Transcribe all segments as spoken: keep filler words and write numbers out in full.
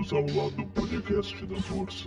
Bem-vindos ao lado podcast da Força.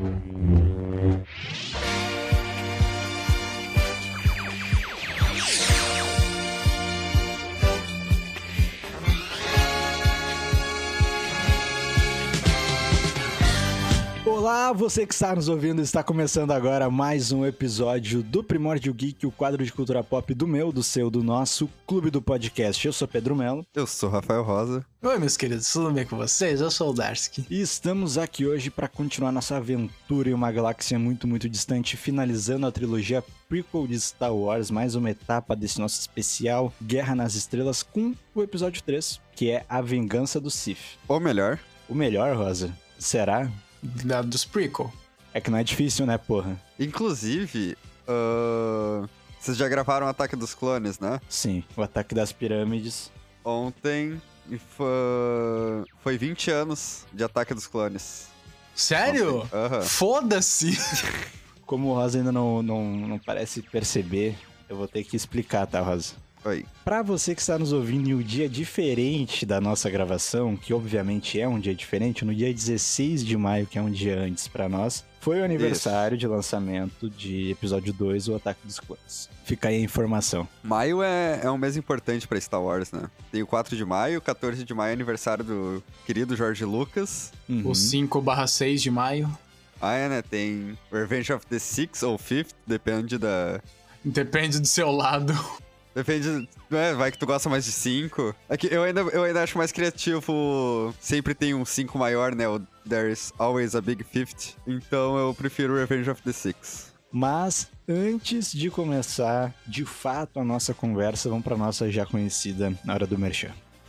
Olá, você que está nos ouvindo, está começando agora mais um episódio do Primórdio Geek, o quadro de cultura pop do meu, do seu, do nosso Clube do Podcast. Eu sou Pedro Melo. Eu sou Rafael Rosa. Oi, meus queridos, tudo bem com vocês? Eu sou o Darsky. E estamos aqui hoje para continuar nossa aventura em uma galáxia muito, muito distante, finalizando a trilogia prequel de Star Wars, mais uma etapa desse nosso especial Guerra nas Estrelas, com o episódio três, que é A Vingança do Sith. Ou melhor. O melhor, Rosa? Será? Da, dos prequel. É que não é difícil, né, porra? Inclusive, uh... vocês já gravaram o Ataque dos Clones, né? Sim, o Ataque das Pirâmides. Ontem foi, foi vinte anos de Ataque dos Clones. Sério? Uhum. Foda-se! Como o Rosa ainda não, não, não parece perceber, eu vou ter que explicar, tá, Rosa? Oi. Pra você que está nos ouvindo em um dia diferente da nossa gravação, que obviamente é um dia diferente, no dia dezesseis de maio, que é um dia antes pra nós, foi o aniversário Isso. de lançamento de episódio dois, o Ataque dos Clones. Fica aí a informação. Maio é, é um mês importante pra Star Wars, né? Tem o quatro de maio, quatorze de maio é aniversário do querido George Lucas. Uhum. O cinco barra seis de maio. Ah, é, né? Tem Revenge of the Sixth ou Fifth, depende da... Depende do seu lado. Depende, né? Vai que tu gosta mais de cinco. É que eu ainda, eu ainda acho mais criativo. Sempre tem um cinco maior, né? O There's Always a Big Fifth. Então eu prefiro Revenge of the Six. Mas antes de começar, de fato, a nossa conversa, vamos pra nossa já conhecida na hora do merchan.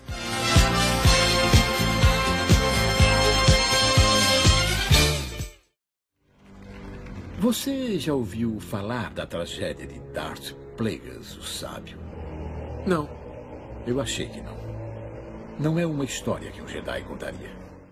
Você já ouviu falar da tragédia de Darth Plagueis, o Sábio? Não, eu achei que não. Não é uma história que um Jedi contaria.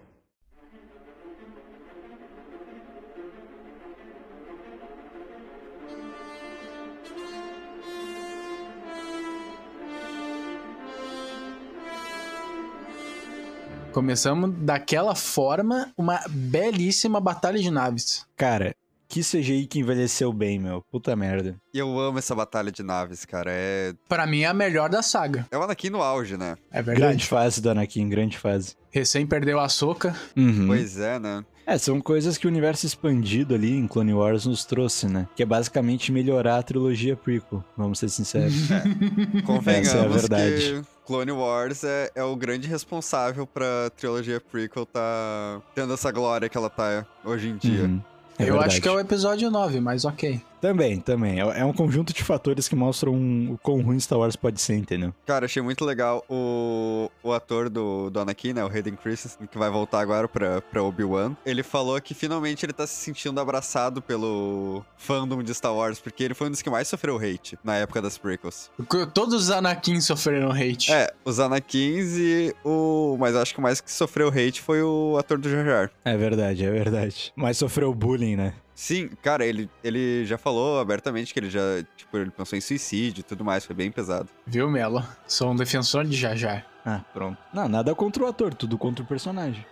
Começamos daquela forma, uma belíssima batalha de naves. Cara, que C G I que envelheceu bem, meu. Puta merda. E eu amo essa batalha de naves, cara. É... Pra mim é a melhor da saga. É o Anakin no auge, né? É verdade. Grande fase do Anakin, grande fase. Recém perdeu a Ahsoka. Uhum. Pois é, né? É, são coisas que o universo expandido ali em Clone Wars nos trouxe, né? Que é basicamente melhorar a trilogia prequel, vamos ser sinceros. É. Convenhamos Essa é a verdade. que Clone Wars é, é o grande responsável pra trilogia prequel tá tendo essa glória que ela tá hoje em dia. Uhum. É eu verdade. acho que é o episódio nove, mas ok. Também, também. É um conjunto de fatores que mostram o quão ruim Star Wars pode ser, entendeu? Cara, achei muito legal o, o ator do, do Anakin, né? O Hayden Christensen, que vai voltar agora pra, pra Obi-Wan. Ele falou que finalmente ele tá se sentindo abraçado pelo fandom de Star Wars, porque ele foi um dos que mais sofreu hate na época das prequels. Todos os Anakin sofreram hate. É, os Anakins e o... Mas acho que o mais que sofreu hate foi o ator do Jar Jar. É verdade, é verdade. Mas sofreu bullying, né? Sim, cara, ele, ele já falou abertamente que ele já, tipo, ele pensou em suicídio e tudo mais, foi bem pesado. Viu, Melo? Sou um defensor de Jar Jar. Ah, pronto. Não, nada contra o ator, tudo contra o personagem.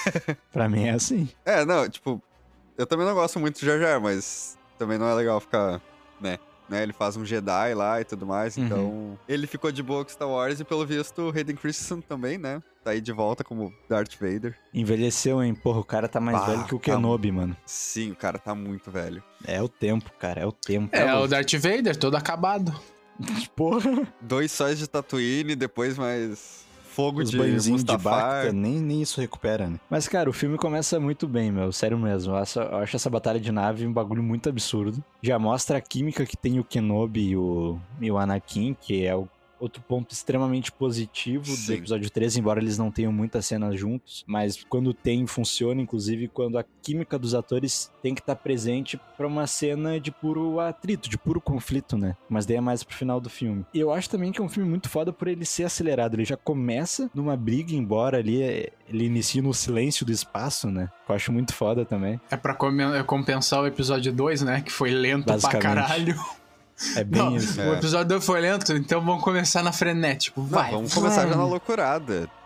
Pra mim é assim. É, não, tipo, eu também não gosto muito de Jar Jar, mas também não é legal ficar, né, né, ele faz um Jedi lá e tudo mais, Uhum. então ele ficou de boa com Star Wars e pelo visto o Hayden Christensen também, né, tá aí de volta como Darth Vader. Envelheceu, hein? Porra, o cara tá mais Ah, velho que o tá Kenobi, mano. Sim, o cara tá muito velho. É o tempo, cara, é o tempo. É, o Darth Vader, todo acabado. Porra. Dois sóis de Tatooine, depois mais fogo Os de banhozinhos de Mustafar. Bacta, nem, nem isso recupera, né? Mas, cara, o filme começa muito bem, meu. Sério mesmo. Eu acho, eu acho essa batalha de nave um bagulho muito absurdo. Já mostra a química que tem o Kenobi e o, e o Anakin, que é o outro ponto extremamente positivo do Sim. episódio três, embora eles não tenham muitas cenas juntos, mas quando tem, funciona, inclusive quando a química dos atores tem que estar presente pra uma cena de puro atrito, de puro conflito, né? Mas daí é mais pro final do filme. E eu acho também que é um filme muito foda por ele ser acelerado, ele já começa numa briga, embora ali ele inicie no silêncio do espaço, né? Eu acho muito foda também. É pra come- compensar o episódio dois, né? Que foi lento pra Basicamente. caralho. É bem Não, isso. o episódio dois foi lento, então vamos começar na frenético. Não, Vai, vamos começar vai. já na loucurada.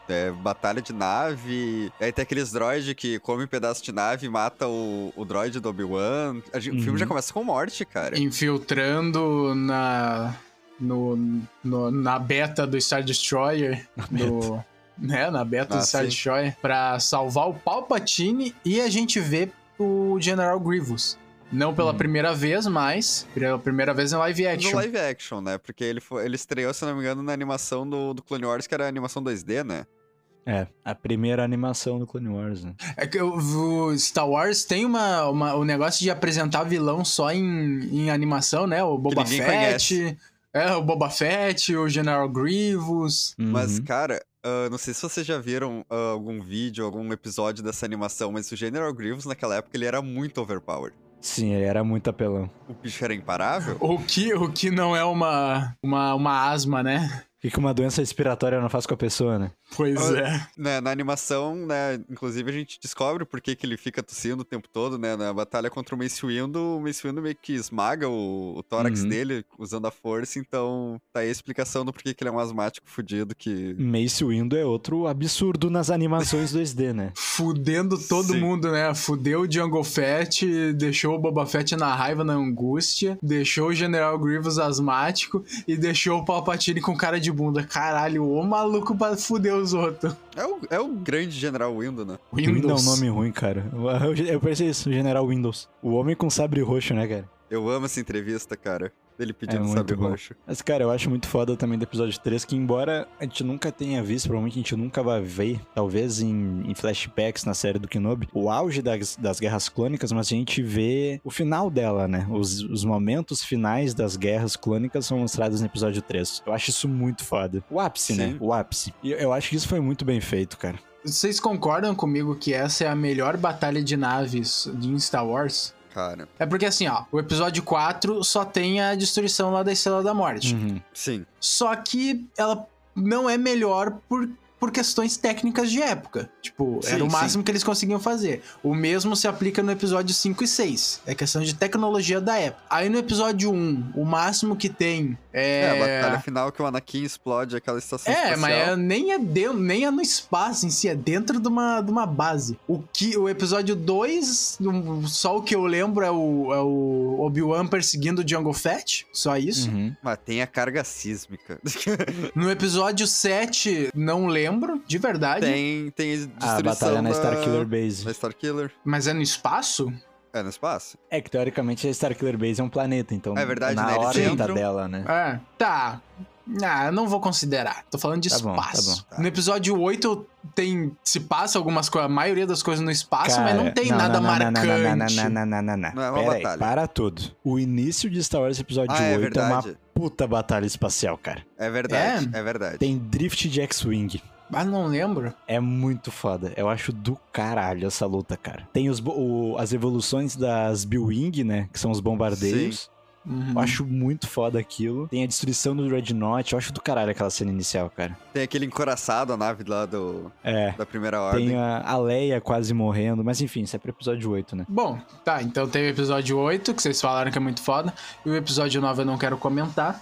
É batalha de nave, aí tem aqueles droids que comem pedaço de nave e mata o, o droid do Obi-Wan. A gente- O filme Uhum. já começa com morte, cara. Infiltrando na, no, no- na beta do Star Destroyer. Do, né, na beta Ah, do Star sim. Destroyer. Pra salvar o Palpatine e a gente vê o General Grievous. Não pela Hum. primeira vez, mas pela primeira vez em live action. No live action, né? Porque ele, foi, ele estreou, se não me engano, na animação do, do Clone Wars, que era a animação dois D, né? É, a primeira animação do Clone Wars, né? É que o, o Star Wars tem uma, uma, o negócio de apresentar vilão só em, em animação, né? O Boba ninguém Fett. É, o Boba Fett, o General Grievous. Mas, Uhum. cara, ah, não sei se vocês já viram ah, algum vídeo, algum episódio dessa animação, mas o General Grievous, naquela época, ele era muito overpowered. Sim, ele era muito apelão. O bicho era imparável. O que, o que não é uma, uma, uma asma, né? O que que uma doença respiratória não faz com a pessoa, né? Pois Ah, é. Né, na animação, né, inclusive a gente descobre por que, que ele fica tossindo o tempo todo, né, na batalha contra o Mace Windu, o Mace Windu meio que esmaga o, o tórax Uhum. dele usando a força, então tá aí a explicação do porquê que ele é um asmático fudido que... Mace Windu é outro absurdo nas animações dois D, né? Fudendo todo Sim. mundo, né? Fudeu o Jango Fett, deixou o Boba Fett na raiva, na angústia, deixou o General Grievous asmático e deixou o Palpatine com cara de bunda. Caralho, o maluco pra fuder os outros. É o, é o grande General Windu, né? Windu é um nome ruim, cara. Eu, eu pensei isso, General Windows. O homem com sabre roxo, né, cara? Eu amo essa entrevista, cara. Ele É pedindo muito sabre bom. roxo. Mas, cara, eu acho muito foda também do episódio três, que embora a gente nunca tenha visto, provavelmente a gente nunca vai ver, talvez em, em flashbacks na série do Kenobi, o auge das, das guerras clônicas, mas a gente vê o final dela, né? Os, os momentos finais das guerras clônicas são mostrados no episódio três. Eu acho isso muito foda. O ápice, né? Sim. O ápice. E eu acho que isso foi muito bem feito, cara. Vocês concordam comigo que essa é a melhor batalha de naves de Star Wars? Cara, É porque assim, ó, o episódio quatro só tem a destruição lá da Estrela da Morte. Uhum. sim. Só que ela não é melhor por, por questões técnicas de época. Tipo, Sim, era o sim. máximo que eles conseguiam fazer. O mesmo se aplica no episódio cinco e seis. É questão de tecnologia da época. Aí no episódio um, o máximo que tem é... É, a batalha final que o Anakin explode aquela estação É, espacial. mas é- nem, é dentro, nem é no espaço em si, é dentro de uma, de uma base. O, que, o episódio dois, um, só o que eu lembro é o, é o Obi-Wan perseguindo o Jango Fett, só isso. Uhum. Mas tem a carga sísmica. No episódio sete, não lembro, de verdade. tem, tem destruição A batalha na da- Starkiller Base. Na Starkiller. Mas é no espaço? É, no espaço. É que teoricamente a Starkiller Base é um planeta, então É verdade, na né? Eles órbita entram- dela, né? É, tá. Ah, eu não vou considerar. Tô falando de Tá bom, tá espaço. bom. No episódio oito tem. Se passa algumas coisas, a maioria das coisas no espaço, mas não Cara, tem nada não, não, não, marcante. Não, não, não, não, não, não, não. Não é uma Pera aí, batalha. para tudo. O início de Star Wars Episódio Ah, é oito é, uma verdade. puta batalha espacial, cara. É verdade, é, verdade. Tem drift de X-Wing. Ah, não lembro. É muito foda. Eu acho do caralho essa luta, cara. Tem os, bo- o- as evoluções das B-Wing, né? Que são os bombardeios. Uhum. Eu acho muito foda aquilo. Tem a destruição do Dreadnought. Eu acho do caralho aquela cena inicial, cara. Tem aquele encoraçado, a nave lá do, É. da primeira ordem. Tem a, a Leia quase morrendo. Mas enfim, isso é pro episódio oito, né? Bom, tá, então tem o episódio oito, que vocês falaram que é muito foda. E o episódio nove eu não quero comentar.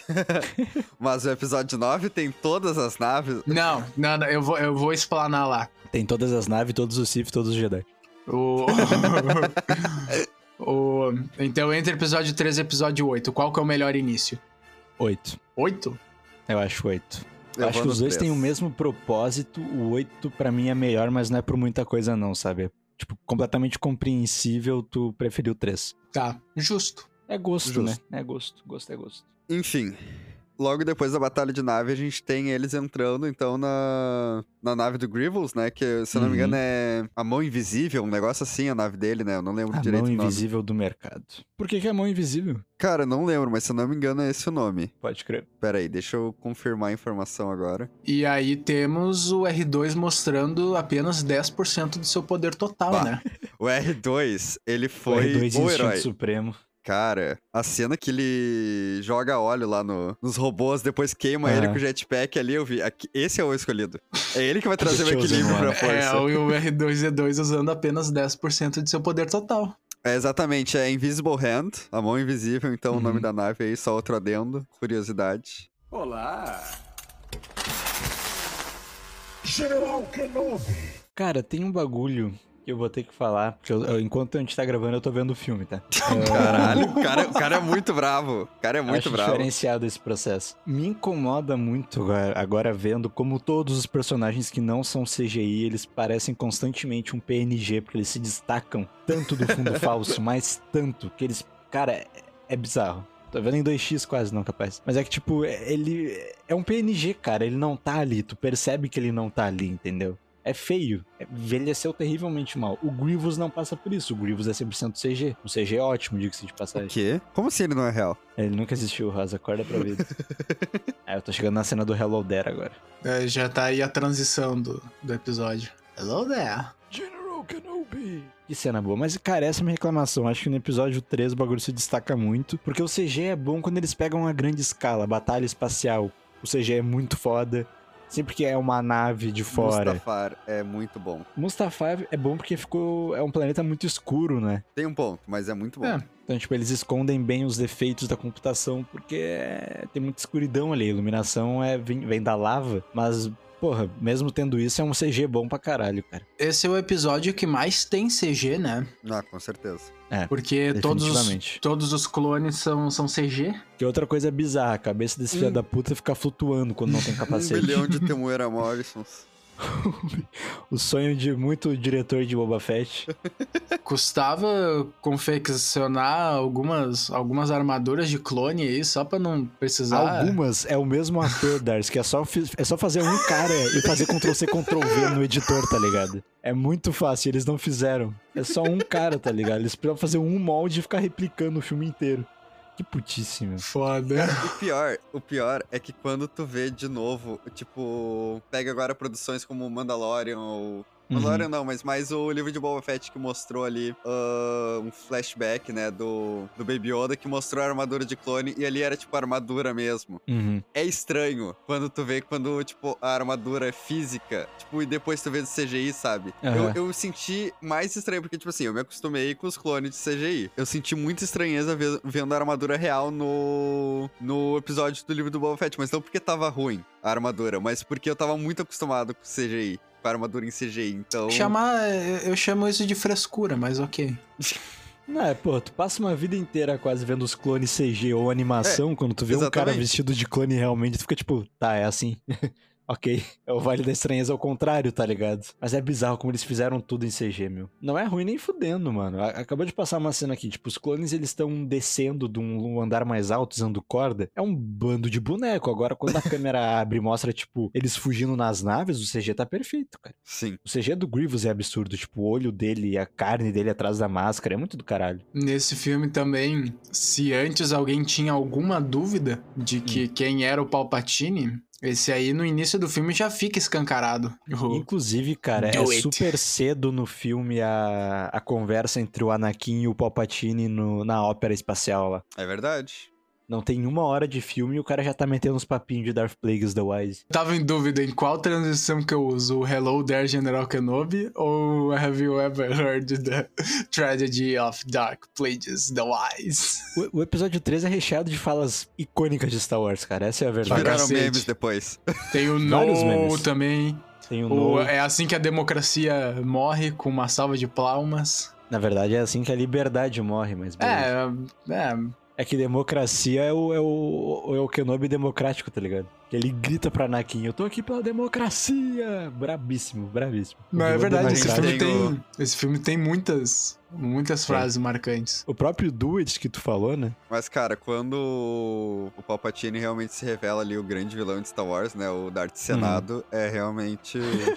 Mas o episódio nove tem todas as naves. Não, não, não, eu vou, eu vou explanar lá. Tem todas as naves, todos os Sith, todos os Jedi. O... o... Então, entre episódio três e episódio oito, qual que é o melhor início? Oito. oito? Eu acho oito. Eu Eu acho vou que no os dois três. têm o mesmo propósito. O oito pra mim é melhor, mas não é por muita coisa não, sabe? É, tipo, completamente compreensível tu preferir o três. Tá, justo. É gosto, Justo. né? É gosto. Gosto é gosto. Enfim, logo depois da batalha de nave, a gente tem eles entrando, então, na, na nave do Grievous, né? Que, se eu não me Uhum. engano, é a mão invisível, um negócio assim, a nave dele, né? Eu não lembro A direito mão o nome. invisível do mercado. Por que, que é a mão invisível? Cara, não lembro, mas se eu não me engano é esse o nome. Pode crer. Pera aí, deixa eu confirmar a informação agora. E aí temos o R dois mostrando apenas dez por cento do seu poder total, Bah. né? O R dois, ele O foi R dois o Instinto herói. Supremo. Cara, a cena que ele joga óleo lá no, nos robôs, depois queima Aham. ele com o jetpack ali, eu vi. Aqui, esse é o escolhido. É ele que vai trazer o Chosen equilíbrio pra One. força. É, o R dois D dois usando apenas dez por cento de seu poder total. É, exatamente, é Invisible Hand, a mão invisível, então Uhum. o nome da nave aí, só outro adendo, curiosidade. Olá! General Kenobi! Cara, tem um bagulho que eu vou ter que falar, porque eu- eu- enquanto a gente tá gravando, eu tô vendo o filme, tá? Caralho, o cara, o cara é muito bravo. O cara é muito Acho bravo. diferenciado esse processo. Me incomoda muito agora, agora vendo como todos os personagens que não são C G I, eles parecem constantemente um P N G, porque eles se destacam tanto do fundo falso, mas tanto, que eles... Cara, é, é bizarro. Tô vendo em dois x quase, não, capaz. Mas é que, tipo, ele é um P N G, cara. Ele não tá ali. Tu percebe que ele não tá ali, entendeu? É feio. É- Envelheceu terrivelmente mal. O Grievous não passa por isso. O Grievous é cem por cento C G. O C G é ótimo, diga-se de O passagem. quê? Como assim ele não é real? Ele nunca assistiu o Rosa, acorda pra ver. Ah, eu tô chegando na cena do Hello There agora. É, já tá aí a transição do, do episódio. Hello there. General Kenobi! Que cena boa. Mas, cara, essa é a minha reclamação. Acho que no episódio três o bagulho se destaca muito. Porque o C G é bom quando eles pegam uma grande escala. Batalha espacial. O C G é muito foda. Sempre que é uma nave de fora. Mustafar é muito bom. Mustafar é bom porque ficou... É um planeta muito escuro, né? Tem um ponto, mas é muito bom. É. Então, tipo, eles escondem bem os defeitos da computação. Porque é- tem muita escuridão ali. A iluminação é... vem, vem da lava. Mas... Porra, mesmo tendo isso, é um C G bom pra caralho, cara. Esse é o episódio que mais tem C G, né? Ah, com certeza. Porque todos os, Definitivamente. todos os clones são, são C G. Que outra coisa bizarra, a cabeça desse filho Hum. da puta fica flutuando quando não tem Um capacete. bilhão de Temuera Morrisons. O sonho de muito diretor de Boba Fett. Custava confeccionar algumas, algumas armaduras de clone aí, só pra não precisar... Algumas é o mesmo ator, Dars, que é só, fi- é só fazer um cara e fazer control C, control V no editor, tá ligado? É muito fácil, eles não fizeram. É só um cara, tá ligado? Eles precisam fazer um molde e ficar replicando o filme inteiro. Que putíssimo. Foda. O pior, o pior é que quando tu vê de novo, tipo, pega agora produções como Mandalorian ou... Mandalorian não, mas mais o livro de Boba Fett que mostrou ali ah, um flashback, né, do, do Baby Yoda que mostrou a armadura de clone e ali era tipo a armadura mesmo. Uhum. É estranho quando tu vê quando, tipo, a armadura é física, tipo, e depois tu vê do C G I, sabe? Aham. Eu, eu senti mais estranho, porque, tipo assim, eu me acostumei com os clones de C G I. Eu senti muita estranheza ve- vendo a armadura real no, no episódio do livro do Boba Fett, mas não porque tava ruim a armadura, mas porque eu tava muito acostumado com o C G I, com a armadura em C G I, então... Chamar, eu chamo isso de frescura, mas ok. Não, é, pô, tu passa uma vida inteira quase vendo os clones C G ou animação, quando tu vê um cara exatamente. vestido de clone realmente, tu fica tipo, tá, é assim. Ok, é o Vale da Estranheza ao contrário, tá ligado? Mas é bizarro como eles fizeram tudo em C G, meu. Não é ruim nem fudendo, mano. A- Acabou de passar uma cena aqui, tipo, os clones eles estão descendo de um andar mais alto, usando corda. É um bando de boneco. Agora, quando a câmera abre e mostra, tipo, eles fugindo nas naves, o C G tá perfeito, cara. Sim. O C G do Grievous é absurdo, tipo, o olho dele, a carne dele atrás da máscara, é muito do caralho. Nesse filme também, se antes alguém tinha alguma dúvida de que quem era o Palpatine, esse aí no início do filme já fica escancarado. O- Inclusive, cara, Do é it. super cedo no filme a, a conversa entre o Anakin e o Palpatine no- na ópera espacial lá. É verdade. Não tem uma hora de filme e o cara já tá metendo uns papinhos de Darth Plagueis the Wise. Tava em dúvida em qual transição que eu uso, o Hello There General Kenobi ou Have You Ever Heard the Tragedy of Dark Plagueis the Wise? O, o episódio três é recheado de falas icônicas de Star Wars, cara. Essa é a Que verdade. viraram cacete. memes depois. Tem o Vários No memes. também. Tem o O, No. é assim que a democracia morre, com uma salva de palmas. Na verdade, é assim que a liberdade morre, mas beleza. É, é. É que democracia é o, é o, é o Kenobi democrático, tá ligado? Que ele grita pra Anakin, eu tô aqui pela democracia! Brabíssimo, brabíssimo. Não, é Vilão verdade, esse democrático. filme, tem o- tem, esse filme tem muitas, muitas Sim. frases marcantes. O próprio Do It que tu falou, né? Mas, cara, quando o Palpatine realmente se revela ali o grande vilão de Star Wars, né? O Darth Senado, é realmente...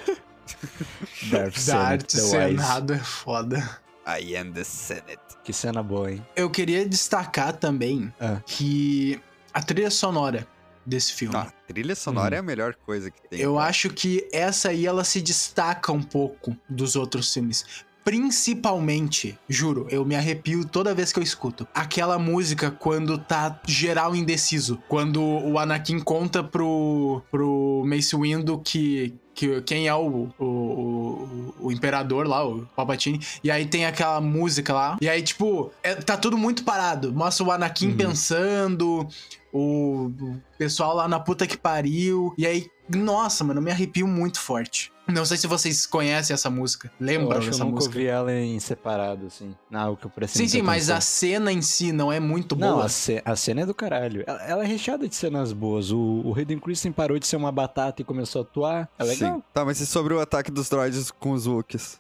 Darth Darth the Wise. Senado é foda. I am the Senate. Que cena boa, hein? Eu queria destacar também Ah. que a trilha sonora desse filme. Não, a trilha sonora Uhum. é a melhor coisa que tem. Eu cara. acho que essa aí ela se destaca um pouco dos outros filmes. Principalmente, juro, eu me arrepio toda vez que eu escuto. Aquela música quando tá geral indeciso. Quando o Anakin conta pro, pro Mace Windu que que, quem é o, o, o, o imperador lá, o Palpatine. E aí tem aquela música lá. E aí, tipo, é, tá tudo muito parado. Mostra o Anakin Uhum. pensando, o, o pessoal lá na puta que pariu. E aí, nossa, mano, eu me arrepio muito forte. Não sei se vocês conhecem essa música. Eu Lembram acho que eu dessa nunca música? ouvi ela em separado, assim. Não, o que eu prestei Sim, sim, muita mas a atenção. cena em si não é muito Não, boa. a, ce- a cena é do caralho. Ela, ela é recheada de cenas boas. O, o Hayden Christensen parou de ser uma batata e começou a atuar. É legal. Sim. Tá, mas e sobre o ataque dos droids com os Wookiees?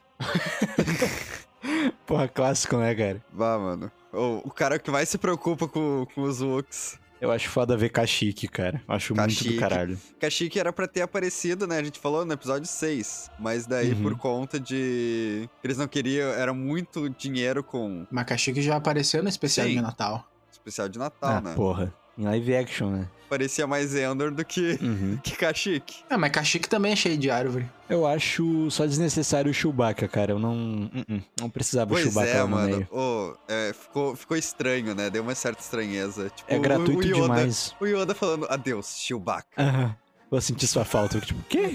Porra, clássico, né, cara? Vá, mano. O, o cara que mais se preocupa com, com os Wookiees. Eu acho foda ver Kashyyyk, cara. Acho muito Kashyyyk. do caralho. Kashyyyk era pra ter aparecido, né? A gente falou no episódio seis. Mas daí, Uhum. por conta de... Eles não queriam... Era muito dinheiro com Makashi que já apareceu no especial Sim. de Natal. especial de Natal, Ah, né? porra. Em live action, né? Parecia mais Endor do que, Uhum. que Kashyyyk. Ah, mas Kashyyyk também é cheio de árvore. Eu acho só desnecessário o Chewbacca, cara. Eu não... uh-uh, não precisava o Pois Chewbacca é, lá no mano. meio. Ô, é, ficou, ficou estranho, né? Deu uma certa estranheza. Tipo, É o- gratuito o Yoda, demais. O Yoda falando, adeus, Chewbacca. Aham. Vou sentir sua falta. Eu, tipo, quê?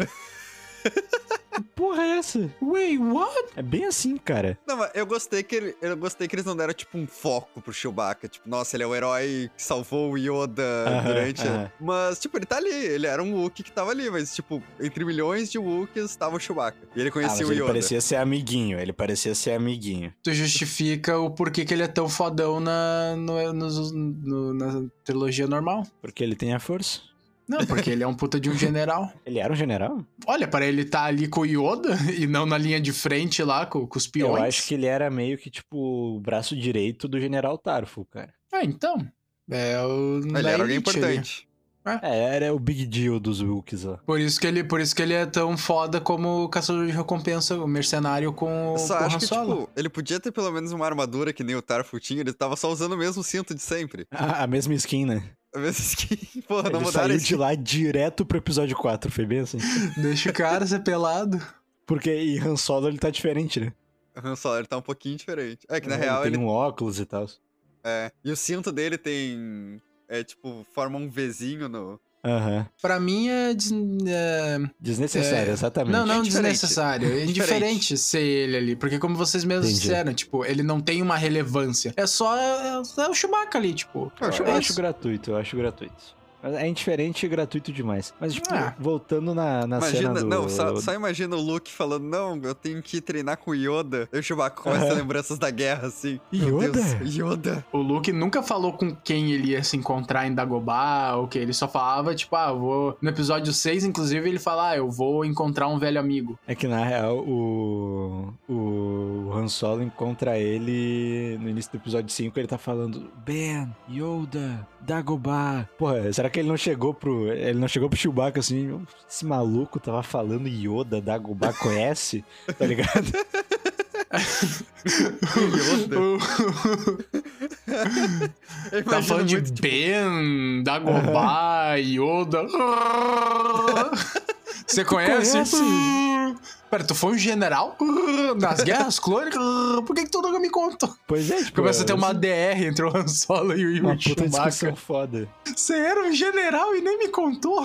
Que porra é essa? Wait, what? É bem assim, cara. Não, mas eu gostei que ele, eu gostei que eles não deram, tipo, um foco pro Chewbacca. Tipo, nossa, ele é o herói que salvou o Yoda Aham, durante... a- aham. Mas, tipo, ele tá ali. Ele era um Wookiee que tava ali. Mas, tipo, entre milhões de Wookiees tava o Chewbacca. E ele Ah, conhecia mas o ele Yoda. parecia ser amiguinho. Ele parecia ser amiguinho. Tu justifica o porquê que ele é tão fodão na, no, nos- no- na trilogia normal. Porque ele tem a força. Não, porque ele é um puta de um general. Ele era um general? Olha, para ele tá ali com o Yoda e não na linha de frente lá com, com os Eu peões. acho que ele era meio que, tipo, o braço direito do general Tarful, cara. Ah, então. É o. Ele da era alguém elite ali. importante. É, era o big deal dos Wookiees lá. Por isso, que ele, por isso que ele é tão foda como o caçador de recompensa, o mercenário com, Eu só com o acho Han que, Solo. tipo, ele podia ter pelo menos uma armadura que nem o Tarful tinha. Ele tava só usando o mesmo cinto de sempre. Ah, a mesma skin, né? A mesma skin. Porra, não Ele mudaram saiu esse... de lá direto pro episódio quatro, foi bem assim. Deixa o cara ser pelado. Porque em Han Solo ele tá diferente, né? O Han Solo ele tá um pouquinho diferente. É que na Ele real tem ele... um óculos e tal. É. E o cinto dele tem... É tipo, forma um Vzinho no... Aham. Pra mim é, des- é- Desnecessário, É. exatamente. Não, não É diferente. desnecessário. É Diferente. indiferente ser ele ali. Porque como vocês mesmos Entendi. disseram, tipo, ele não tem uma relevância. É só é, é o Chewbacca ali, tipo. É, o Eu Chewbacca. acho gratuito, eu acho gratuito. Mas é indiferente e gratuito demais. Mas, tipo, Ah. voltando na, na cena Imagina, do... não, só, só imagina o Luke falando, não, eu tenho que treinar com o Yoda. E o Chewbacca começa Aham. lembranças da guerra, assim. Meu Yoda? Deus, Yoda. O Luke nunca falou com quem ele ia se encontrar em Dagobah, ou que ele só falava, tipo, ah, eu vou... No episódio seis, inclusive, ele fala, ah, eu vou encontrar um velho amigo. É que, na real, o... O Han Solo encontra ele no início do episódio cinco, ele tá falando Ben, Yoda, Dagobah. Porra, será que ele não chegou pro... Ele não chegou pro Chewbacca assim, esse maluco tava falando Yoda, Dagobah, conhece? Tá ligado? Yoda. Eu Tá imagino falando muito, de tipo, Ben, Dagobah, Yoda. Você conhece? Conhece? Pera, tu foi um general nas guerras clônicas? Por que, que tu nunca me contou? Pois é, tipo... Começa a ter uma essa- D R entre o Han Solo e o uma puta Chewbacca. discussão foda. Você era um general e nem me contou?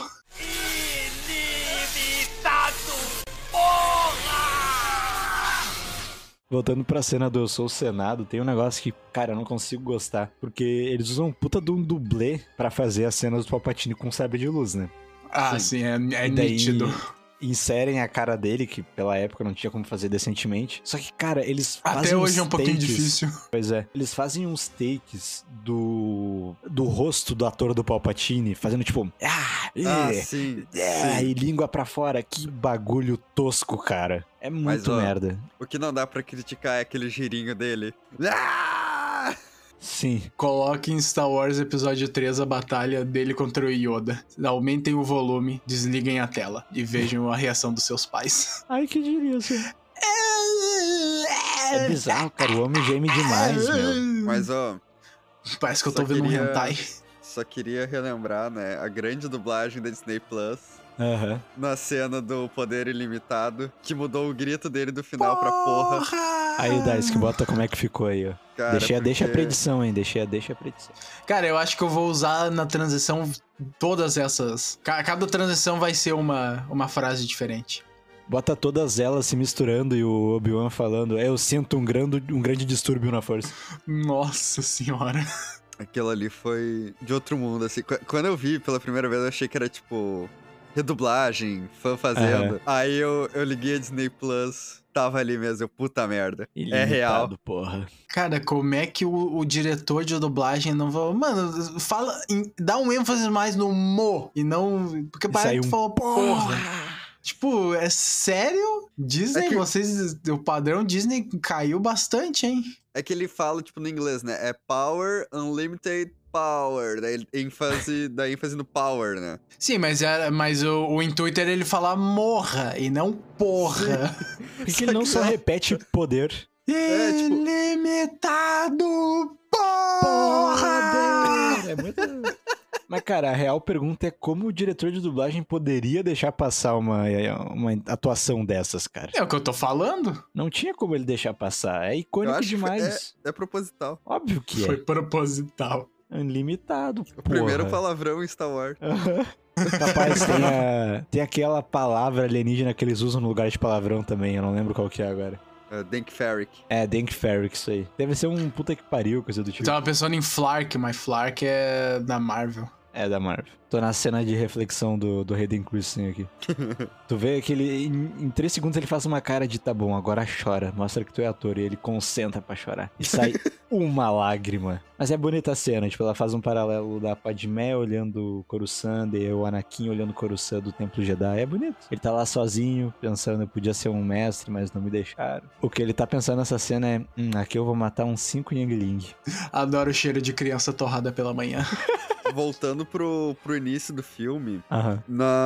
Voltando pra cena do Eu Sou o Senado, tem um negócio que, cara, eu não consigo gostar. Porque eles usam um puta de um dublê pra fazer as cenas do Palpatine com sabre de luz, né? Ah, Sim. sim, é, é E daí nítido. inserem a cara dele, que pela época não tinha como fazer decentemente. Só que, cara, eles fazem Até hoje uns é um pouquinho takes- difícil. Pois é. Eles fazem uns takes do do rosto do ator do Palpatine, fazendo tipo... Ah, Ah, é, sim, é, sim. e língua pra fora. Que bagulho tosco, cara. É muito ó, merda. O que não dá pra criticar é aquele girinho dele. Ah! Sim. Coloque em Star Wars Episódio três a batalha dele contra o Yoda. Aumentem o volume, desliguem a tela e vejam a reação dos seus pais. Ai, que diria, assim. É bizarro, cara. O homem geme demais, meu. Mas, ó, Parece que eu tô só vendo queria- um hentai. só queria relembrar, né, a grande dublagem da Disney Plus Aham. na cena do Poder Ilimitado, que mudou o grito dele do final pra porra. Aí, Dice, que bota como é que ficou aí, ó. Cara, deixa, deixa a porque- predição, hein? Deixa, deixa a predição. Cara, eu acho que eu vou usar na transição todas essas. Ca- Cada transição vai ser uma, uma frase diferente. Bota todas elas se misturando e o Obi-Wan falando, eu sinto um grande, um grande distúrbio na força. Nossa senhora. Aquilo ali foi de outro mundo, assim. Qu- Quando eu vi pela primeira vez, eu achei que era, tipo, redublagem, fã fazendo. Aham. Aí eu, eu liguei a Disney Plus, tava ali mesmo, eu, puta merda. É real. Ilimitado, porra. Cara, como é que o, o diretor de dublagem não falou... Mano, fala... em- dá um ênfase mais no mo e não... Porque E parece saiu que um falou porra. Tipo, é sério? Disney, É que- vocês... O padrão Disney caiu bastante, hein? É que ele fala, tipo, no inglês, né? É Power, Unlimited Power. Daí ele ênfase, dá ênfase no Power, né? Sim, mas, era, mas o, o intuito era ele falar morra e não porra. Por que, que ele não só repete poder? É, tipo- Ilimitado porra! É muito... Mas, cara, a real pergunta é como o diretor de dublagem poderia deixar passar uma, uma atuação dessas, cara? É o que eu tô falando. Não tinha como ele deixar passar. É Eu icônico acho que foi- demais. É proposital. Óbvio que Foi é. proposital. Unlimitado, O primeiro porra. palavrão em Star Wars. Capaz, tem, a, tem aquela palavra alienígena que eles usam no lugar de palavrão também. Eu não lembro qual que é agora. Uh, Dank Ferrick. É, Dank Ferrick, isso aí. Deve ser um puta que pariu, coisa do Eu tipo. tava pensando em Flark, mas Flark é da Marvel. É, da Marvel. Tô na cena de reflexão do, do Hayden Christensen aqui. Tu vê que ele, em, em três segundos ele faz uma cara de tá bom, agora chora. Mostra que tu é ator. E ele concentra pra chorar. E sai uma lágrima. Mas é bonita a cena, tipo, ela faz um paralelo da Padmé olhando o Coruscant e o Anakin olhando o Coruscant do Templo Jedi. É bonito. Ele tá lá sozinho, pensando, eu podia ser um mestre, mas não me deixaram. O que ele tá pensando nessa cena é, hum, aqui eu vou matar uns cinco Youngling. Adoro o cheiro de criança torrada pela manhã. Voltando pro, pro início do filme, Aham.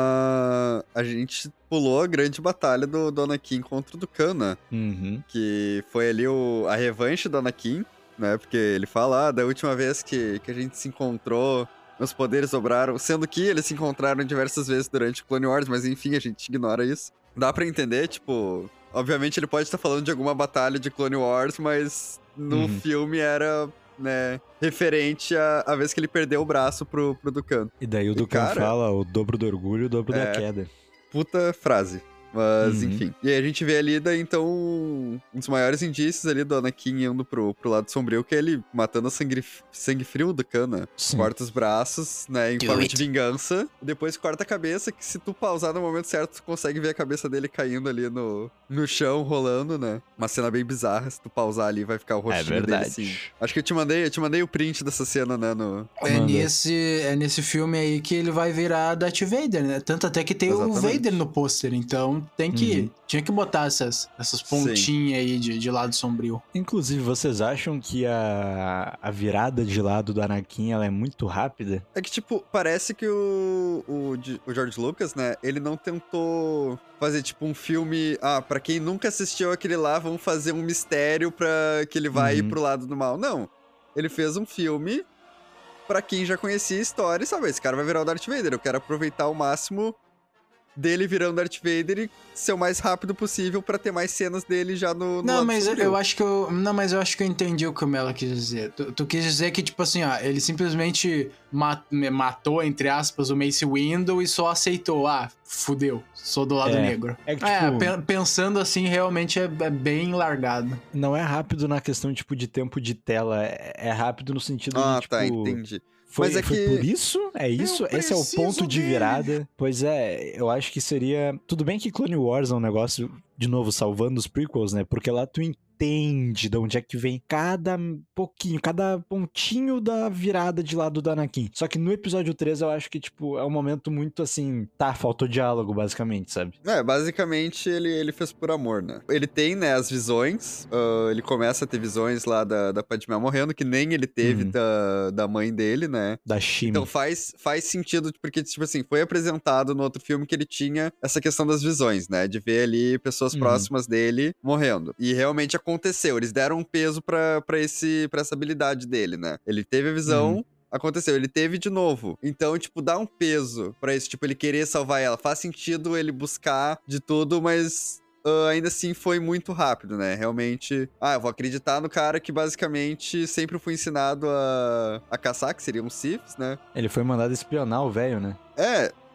na... a gente pulou a grande batalha do, do Anakin contra o Dukan, Uhum. que foi ali o, a revanche do Anakin, né? Porque ele fala, ah, da última vez que, que a gente se encontrou, meus poderes dobraram, sendo que eles se encontraram diversas vezes durante o Clone Wars, mas enfim, a gente ignora isso. Dá pra entender, tipo, obviamente ele pode estar falando de alguma batalha de Clone Wars, mas no Uhum. filme era, né, referente à, à vez que ele perdeu o braço pro, pro Dukan. E daí o E, Dukan cara, fala o dobro do orgulho e o dobro da é. queda. Puta frase. Mas, Uhum. enfim. E aí a gente vê ali, daí, então, um dos maiores indícios ali do Anakin indo pro, pro lado sombrio, que é ele matando a sangue, sangue frio do Kana. Sim. Corta os braços, né, em Do forma it. de vingança. E depois corta a cabeça, que se tu pausar no momento certo, tu consegue ver a cabeça dele caindo ali no, no chão, rolando, né. Uma cena bem bizarra, se tu pausar ali, vai ficar o rostinho dele verdade. assim. Acho que eu te mandei, eu te mandei o print dessa cena, né, no... É Manda. nesse, é nesse filme aí que ele vai virar Darth Vader, né? Tanto até que tem Exatamente. o Vader no pôster, então tem que... Uhum. Tinha que botar essas, essas pontinhas aí de, de lado sombrio. Inclusive, vocês acham que a, a virada de lado do Anakin ela é muito rápida? É que, tipo, parece que o, o, G- o George Lucas, né, ele não tentou fazer, tipo, um filme... Ah, pra quem nunca assistiu aquele lá, vamos fazer um mistério pra que ele vai ir Uhum. pro lado do mal. Não. Ele fez um filme pra quem já conhecia a história e sabe, esse cara vai virar o Darth Vader. Eu quero aproveitar ao máximo dele virando Darth Vader e ser o mais rápido possível pra ter mais cenas dele já no, no Não, lado mas eu, sombrio. eu acho que eu. Não, mas eu acho que eu entendi o que o Melo quis dizer. Tu, tu quis dizer que, tipo assim, ó, ele simplesmente ma- matou, entre aspas, o Mace Windu e só aceitou. Ah, fudeu, sou do lado É, negro. é que, É, tipo- pe- pensando assim, realmente é, é bem largado. Não é rápido na questão, tipo, de tempo de tela. É, é rápido no sentido Ah, de, tipo... tá, entendi. Foi, Mas é foi que- por isso? É isso? Esse é o preciso ponto de dele. virada? Pois é, eu acho que seria... Tudo bem que Clone Wars é um negócio, de novo, salvando os prequels, né? Porque lá tu entende de onde é que vem cada pouquinho, cada pontinho da virada de lado do Anakin. Só que no episódio três eu acho que, tipo, é um momento muito assim... Tá, faltou diálogo, basicamente, sabe? É, basicamente ele, ele fez por amor, né? Ele tem, né, as visões, ah, ele começa a ter visões lá da, da Padmé morrendo, que nem ele teve Uhum. da, da mãe dele, né? Da Shimi. Então faz, faz sentido, porque, tipo assim, foi apresentado no outro filme que ele tinha essa questão das visões, né? De ver ali pessoas Uhum. próximas dele morrendo. E realmente aconteceu, eles deram um peso pra, pra, esse, pra essa habilidade dele, né? Ele teve a visão... Uhum. Aconteceu, ele teve de novo. Então, tipo, dá um peso pra isso. Tipo, ele querer salvar ela. Faz sentido ele buscar de tudo, mas ah, ainda assim foi muito rápido, né? Realmente. Ah, eu vou acreditar no cara que basicamente sempre foi ensinado a, a caçar, que seriam Siths, né? Ele foi mandado espionar o velho, né? É.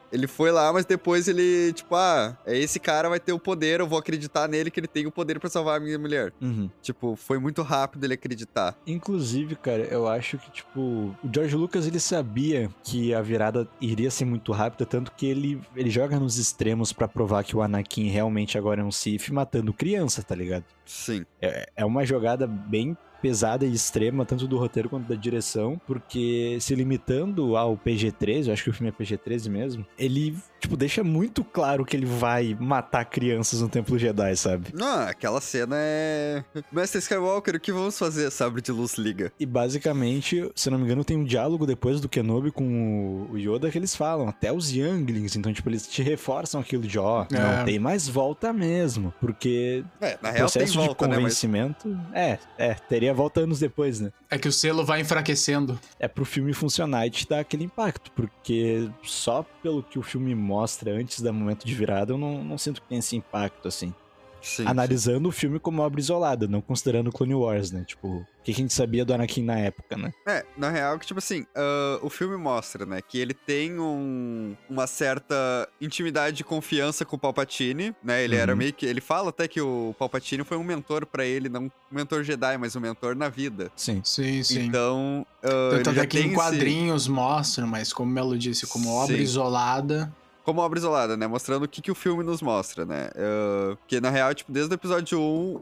Ele foi lá, mas depois ele, tipo, ah, é esse cara vai ter o poder, eu vou acreditar nele que ele tem o poder pra salvar a minha mulher. Uhum. Tipo, foi muito rápido ele acreditar. Inclusive, cara, eu acho que, tipo, o George Lucas, ele sabia que a virada iria ser muito rápida, tanto que ele, ele joga nos extremos pra provar que o Anakin realmente agora é um Sith, matando criança, tá ligado? Sim. É, é uma jogada bem pesada e extrema, tanto do roteiro quanto da direção, porque se limitando ao P G treze, eu acho que o filme é P G treze mesmo, ele, tipo, deixa muito claro que ele vai matar crianças no Templo Jedi, sabe? Não, aquela cena é... Mestre Skywalker, o que vamos fazer? Sabre de luz liga. E basicamente, se eu não me engano, tem um diálogo depois do Kenobi com o Yoda que eles falam, até os Younglings, então, tipo, eles te reforçam aquilo de, ó, É. não tem mais volta mesmo, porque É, na o real tem processo volta, de né? Mas convencimento, é, é, teria volta anos depois, né? É que o selo vai enfraquecendo. É pro filme funcionar e te dar aquele impacto, porque só pelo que o filme mostra antes do momento de virada, eu não, não sinto que tem esse impacto, assim. sim, Analisando o filme como obra isolada, não considerando Clone Wars, né? Tipo, o que a gente sabia do Anakin na época, né? É, na real, que tipo assim, ah, o filme mostra, né, que ele tem um, uma certa intimidade e confiança com o Palpatine, né, ele Uhum. era meio que, ele fala até que o Palpatine foi um mentor pra ele, não um mentor Jedi, mas um mentor na vida. Sim. Sim, sim. Então, ah, Tanto ele já até que tem em esse- quadrinhos mostra, mas como o Melo disse, como obra Sim. isolada. como obra isolada, né? Mostrando o que, que o filme nos mostra, né? Uh, que, na real, tipo, desde o episódio um,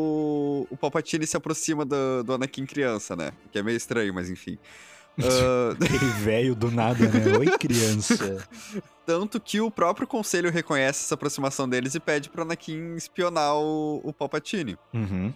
o, o Palpatine se aproxima do, do Anakin criança, né? Que é meio estranho, mas enfim. Uh, Aquele velho do nada, né? Oi, criança. tanto que o próprio conselho reconhece essa aproximação deles e pede pro Anakin espionar o, o Palpatine. Uhum.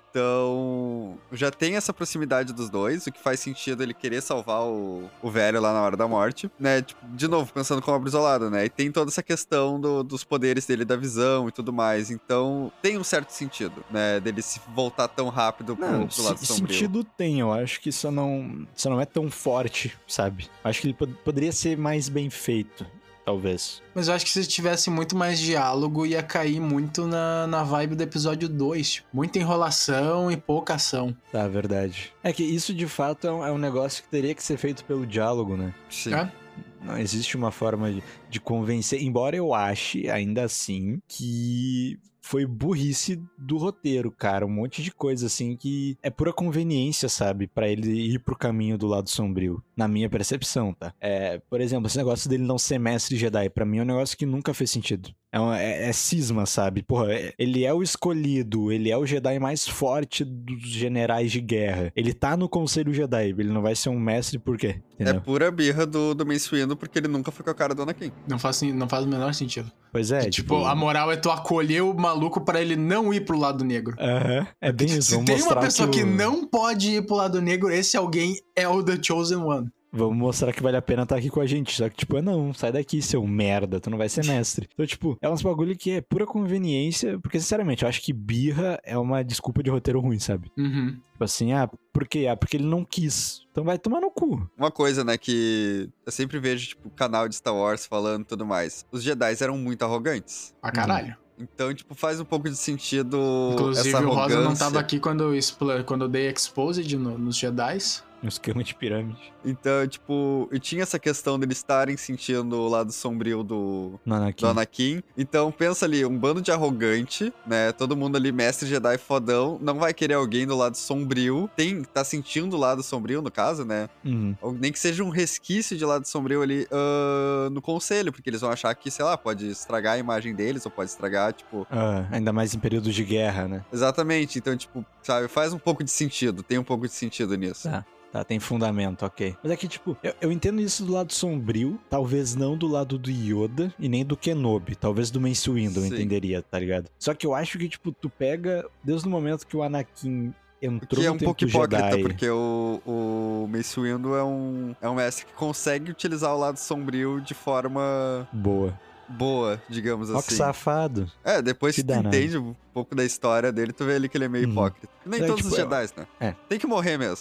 Então, já tem essa proximidade dos dois, o que faz sentido ele querer salvar o, o velho lá na hora da morte, né? Tipo, de novo, pensando como obra isolada, né? E tem toda essa questão do- dos poderes dele, da visão e tudo mais. Então, tem um certo sentido, né? Dele se voltar tão rápido pro, Não, pro lado se- sombrio. sentido tem, eu acho que só não, só não é tão forte, sabe? Acho que ele pod- poderia ser mais bem feito, talvez. Mas eu acho que se tivesse muito mais diálogo, ia cair muito na, na vibe do episódio dois. Tipo, muita enrolação e pouca ação. Tá, verdade. É que isso, de fato, é um, é um negócio que teria que ser feito pelo diálogo, né? Sim. É? Não existe uma forma de, de convencer, embora eu ache, ainda assim, que foi burrice do roteiro, cara. Um monte de coisa, assim, que é pura conveniência, sabe? Pra ele ir pro caminho do lado sombrio. Na minha percepção, tá? É, por exemplo, esse negócio dele não ser mestre Jedi, pra mim é um negócio que nunca fez sentido. É, uma- é- é cisma, sabe? Porra, é- ele é o escolhido, ele é o Jedi mais forte dos generais de guerra. Ele tá no Conselho Jedi, ele não vai ser um mestre por quê? É Entendeu? pura birra do, do Mace Windu, porque ele nunca foi com a cara do Anakin. Não faz, sen- não faz o menor sentido. Pois é, tipo, a moral é tu acolher o maluco pra ele não ir pro lado negro. Aham, é bem isso. Se Vamos tem uma mostrar pessoa que, o- não pode ir pro lado negro, esse alguém é o The Chosen One. Vamos mostrar que vale a pena estar aqui com a gente. Só que, tipo, não, sai daqui, seu merda, tu não vai ser mestre. Então, tipo, é uns bagulho que é pura conveniência, porque, sinceramente, eu acho que birra é uma desculpa de roteiro ruim, sabe? Uhum. Tipo assim, ah, por quê? Ah, porque ele não quis. Então vai tomar no cu. Uma coisa, né, que eu sempre vejo, tipo, canal de Star Wars falando e tudo mais. Os Jedi eram muito arrogantes. Pra caralho. Então, tipo, faz um pouco de sentido Inclusive, essa o arrogância. Rosa não tava aqui quando eu, expl- quando eu dei Exposed no- nos Jedis. Um esquema de pirâmide. Então, tipo, e tinha essa questão deles estarem sentindo o lado sombrio do, No Anakin. do Anakin. Então, pensa ali, um bando de arrogante, né? Todo mundo ali, mestre Jedi fodão, não vai querer alguém do lado sombrio. Tem, tá sentindo o lado sombrio, no caso, né? Uhum. Ou nem que seja um resquício de lado sombrio ali ah, no conselho, porque eles vão achar que, sei lá, pode estragar a imagem deles, ou pode estragar, tipo... Ah, ainda mais em períodos de guerra, né? Exatamente, então, tipo, sabe, faz um pouco de sentido, tem um pouco de sentido nisso. Tá. Tá, tem fundamento, ok. Mas é que, tipo, eu, eu entendo isso do lado sombrio, talvez não do lado do Yoda e nem do Kenobi. Talvez do Mace Windu, eu Sim. entenderia, tá ligado? Só que eu acho que, tipo, tu pega, desde o momento que o Anakin entrou Que é no um Templo pouco hipócrita, Jedi... porque o, o Mace Windu é um, é um mestre que consegue utilizar o lado sombrio de forma Boa. boa, digamos Ó que assim. safado. É, depois Que que tu danado. entende um pouco da história dele, tu vê ali que ele é meio Uhum. hipócrita. Nem É, todos tipo, os eu- Jedi, né? É. Tem que morrer mesmo.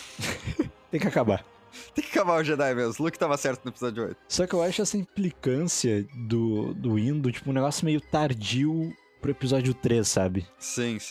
Tem que acabar. Tem que acabar o Jedi mesmo. Luke tava certo no episódio oito. Só que eu acho essa implicância do, do Indo, tipo, um negócio meio tardio pro episódio três, sabe? Sim, sim.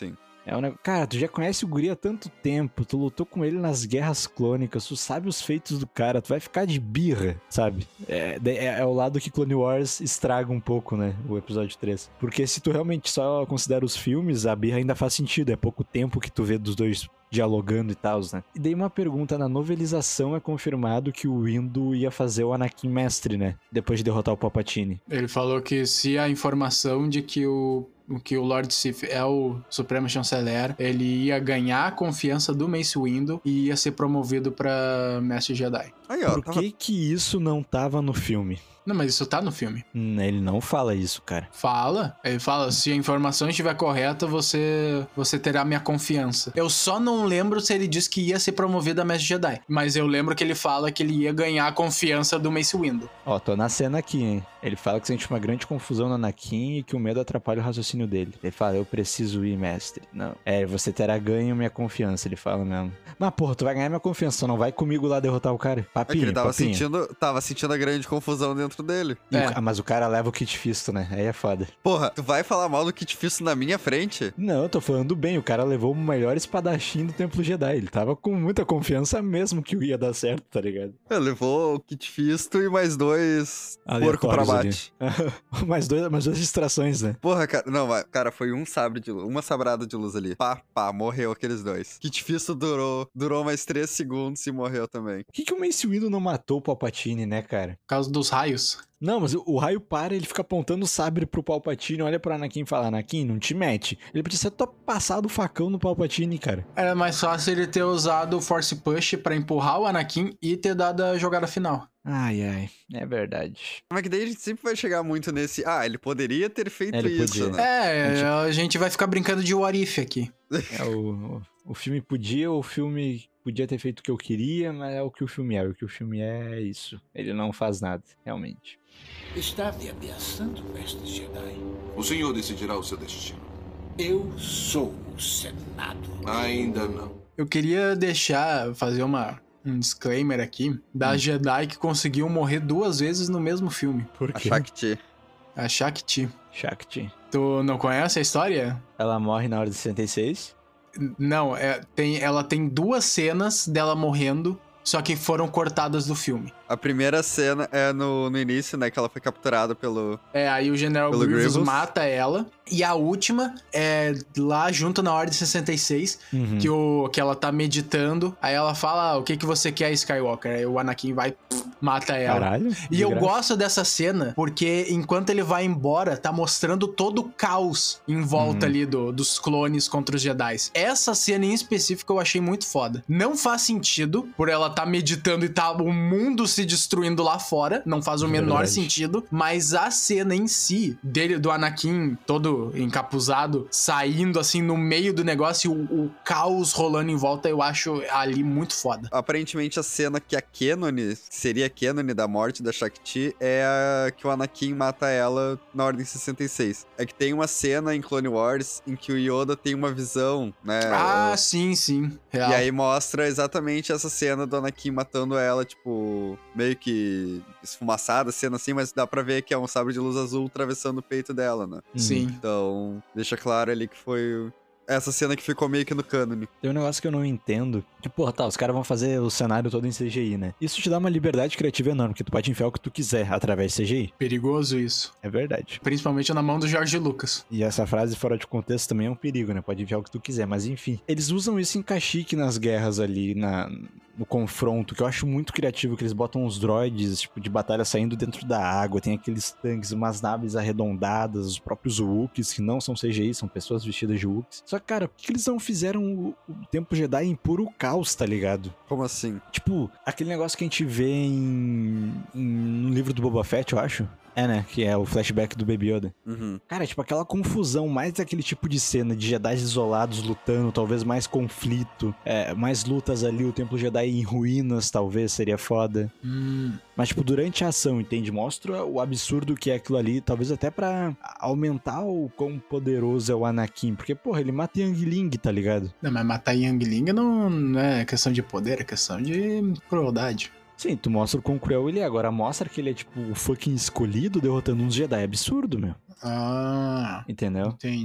É um negócio... Cara, tu já conhece o guri há tanto tempo, tu lutou com ele nas guerras clônicas, tu sabe os feitos do cara, tu vai ficar de birra, sabe? É, é, é o lado que Clone Wars estraga um pouco, né, o episódio três. Porque se tu realmente só considera os filmes, a birra ainda faz sentido, é pouco tempo que tu vê dos dois dialogando e tal, né? E daí uma pergunta, na novelização é confirmado que o Windu ia fazer o Anakin mestre, né? Depois de derrotar o Palpatine. Ele falou que se a informação de que o que o Lord Sith é o Supremo Chanceler, ele ia ganhar a confiança do Mace Windu e ia ser promovido pra Mestre Jedi. Aí, ó, Por tava... que que isso não tava no filme? Não, mas isso tá no filme. Hum, ele não fala isso, cara. Fala. Ele fala, se a informação estiver correta, você você terá minha confiança. Eu só não lembro se ele disse que ia ser promovido a Mestre Jedi. Mas eu lembro que ele fala que ele ia ganhar a confiança do Mace Windu. Ó, tô na cena aqui, hein? Ele fala que sente uma grande confusão no Anakin e que o medo atrapalha o raciocínio dele. Ele fala, eu preciso ir, mestre. Não. É, você terá ganho minha confiança, ele fala mesmo. Mas, porra, tu vai ganhar minha confiança, só não vai comigo lá derrotar o cara. É que Papinho, ele tava papinho. sentindo, tava sentindo a grande confusão dentro dele. E o É. ca- mas o cara leva o Kit Fisto, né? Aí é foda. Porra, tu vai falar mal do Kit Fisto na minha frente? Não, eu tô falando bem. O cara levou o melhor espadachim do Templo Jedi. Ele tava com muita confiança mesmo que ia dar certo, tá ligado? Ele levou o Kit Fisto e mais dois porco pra Aleatórios ali. bate. mais, dois, mais duas distrações, né? Porra, cara, não, vai- cara, foi um sabre de luz, uma sabrada de luz ali. Pá, pá, morreu aqueles dois. Kit Fisto durou, durou mais três segundos e morreu também. Por que, que o Mace Windu não matou o Palpatine, né, cara? Por causa dos raios. Não, mas o, o raio para, ele fica apontando o sabre pro Palpatine, olha pro Anakin e fala, Anakin, não te mete. Ele podia ser só passado o facão no Palpatine, cara. Era mais fácil ele ter usado o Force Push pra empurrar o Anakin e ter dado a jogada final. Ai, ai, é verdade. Mas que daí a gente sempre vai chegar muito nesse... Ah, ele poderia ter feito Ele isso, podia. né? É, a gente vai ficar brincando de what if aqui. É, o, o, o filme podia, o filme podia ter feito o que eu queria, mas é o que o filme é. O que o filme é é isso. Ele não faz nada, realmente. Está me ameaçando, mestre Jedi? O senhor decidirá o seu destino. Eu sou o Senado. Ainda não. Eu queria deixar, fazer uma, um disclaimer aqui da Jedi que conseguiu morrer duas vezes no mesmo filme. Por A Shakti. A Shakti. Shakti. Tu não conhece a história? Ela morre na hora de sessenta e seis? Não, é, tem, ela tem duas cenas dela morrendo, só que foram cortadas do filme. A primeira cena é no, no início, né? Que ela foi capturada pelo... É, aí o General Pelo Grievous, Grievous. mata ela. E a última é lá junto na Ordem sessenta e seis, Uhum. que, o, que ela tá meditando. Aí ela fala, ah, o que, que você quer, Skywalker? Aí o Anakin vai, pff, mata ela. Caralho. E de eu graça. gosto dessa cena, porque enquanto ele vai embora, tá mostrando todo o caos em volta Uhum. ali do, dos clones contra os Jedi. Essa cena em específico eu achei muito foda. Não faz sentido, por ela tá meditando e tá o mundo se destruindo lá fora. Não faz o menor Verdade. sentido. Mas a cena em si, dele, do Anakin todo encapuzado, saindo assim no meio do negócio, e o, o caos rolando em volta, eu acho ali muito foda. Aparentemente a cena que a Kenone, seria a Kenone da morte da Shakti, é a que o Anakin mata ela na Ordem sessenta e seis. É que tem uma cena em Clone Wars em que o Yoda tem uma visão, né? Ah, sim, sim. Real. E aí mostra exatamente essa cena do Anakin matando ela, tipo, meio que esfumaçada, cena assim, mas dá pra ver que é um sabre de luz azul atravessando o peito dela, né? Uhum. Sim. Então, deixa claro ali que foi essa cena que ficou meio que no cânone. Tem um negócio que eu não entendo. Que, porra, tá, os caras vão fazer o cenário todo em C G I, né? Isso te dá uma liberdade criativa enorme, porque tu pode enfiar o que tu quiser através de C G I. Perigoso isso. É verdade. Principalmente na mão do George Lucas. E essa frase fora de contexto também é um perigo, né? Pode enfiar o que tu quiser, mas enfim. Eles usam isso em cachique nas guerras ali, na, no confronto, que eu acho muito criativo, que eles botam os droids, tipo, de batalha saindo dentro da água, tem aqueles tanques, umas naves arredondadas, os próprios Wookiees, que não são C G I, são pessoas vestidas de Wookiees. Só que, cara, por que eles não fizeram o, o Templo Jedi em puro caos, tá ligado? Como assim? Tipo, aquele negócio que a gente vê em, em no livro do Boba Fett, eu acho. É, né? Que é o flashback do Baby Yoda. Uhum. Cara, tipo, aquela confusão, mais aquele tipo de cena de Jedi isolados lutando, talvez mais conflito, é, mais lutas ali, o Templo Jedi em ruínas, talvez, seria foda. Hum. Mas, tipo, durante a ação, entende? Mostra o absurdo que é aquilo ali, talvez até pra aumentar o quão poderoso é o Anakin, porque, porra, ele mata Yang Ling, tá ligado? Não, mas matar Youngling não, não é questão de poder, é questão de crueldade. Sim, tu mostra o quão cruel ele é, agora mostra que ele é, tipo, o fucking escolhido derrotando uns Jedi, é absurdo, meu. Ah, Entendeu? entendi.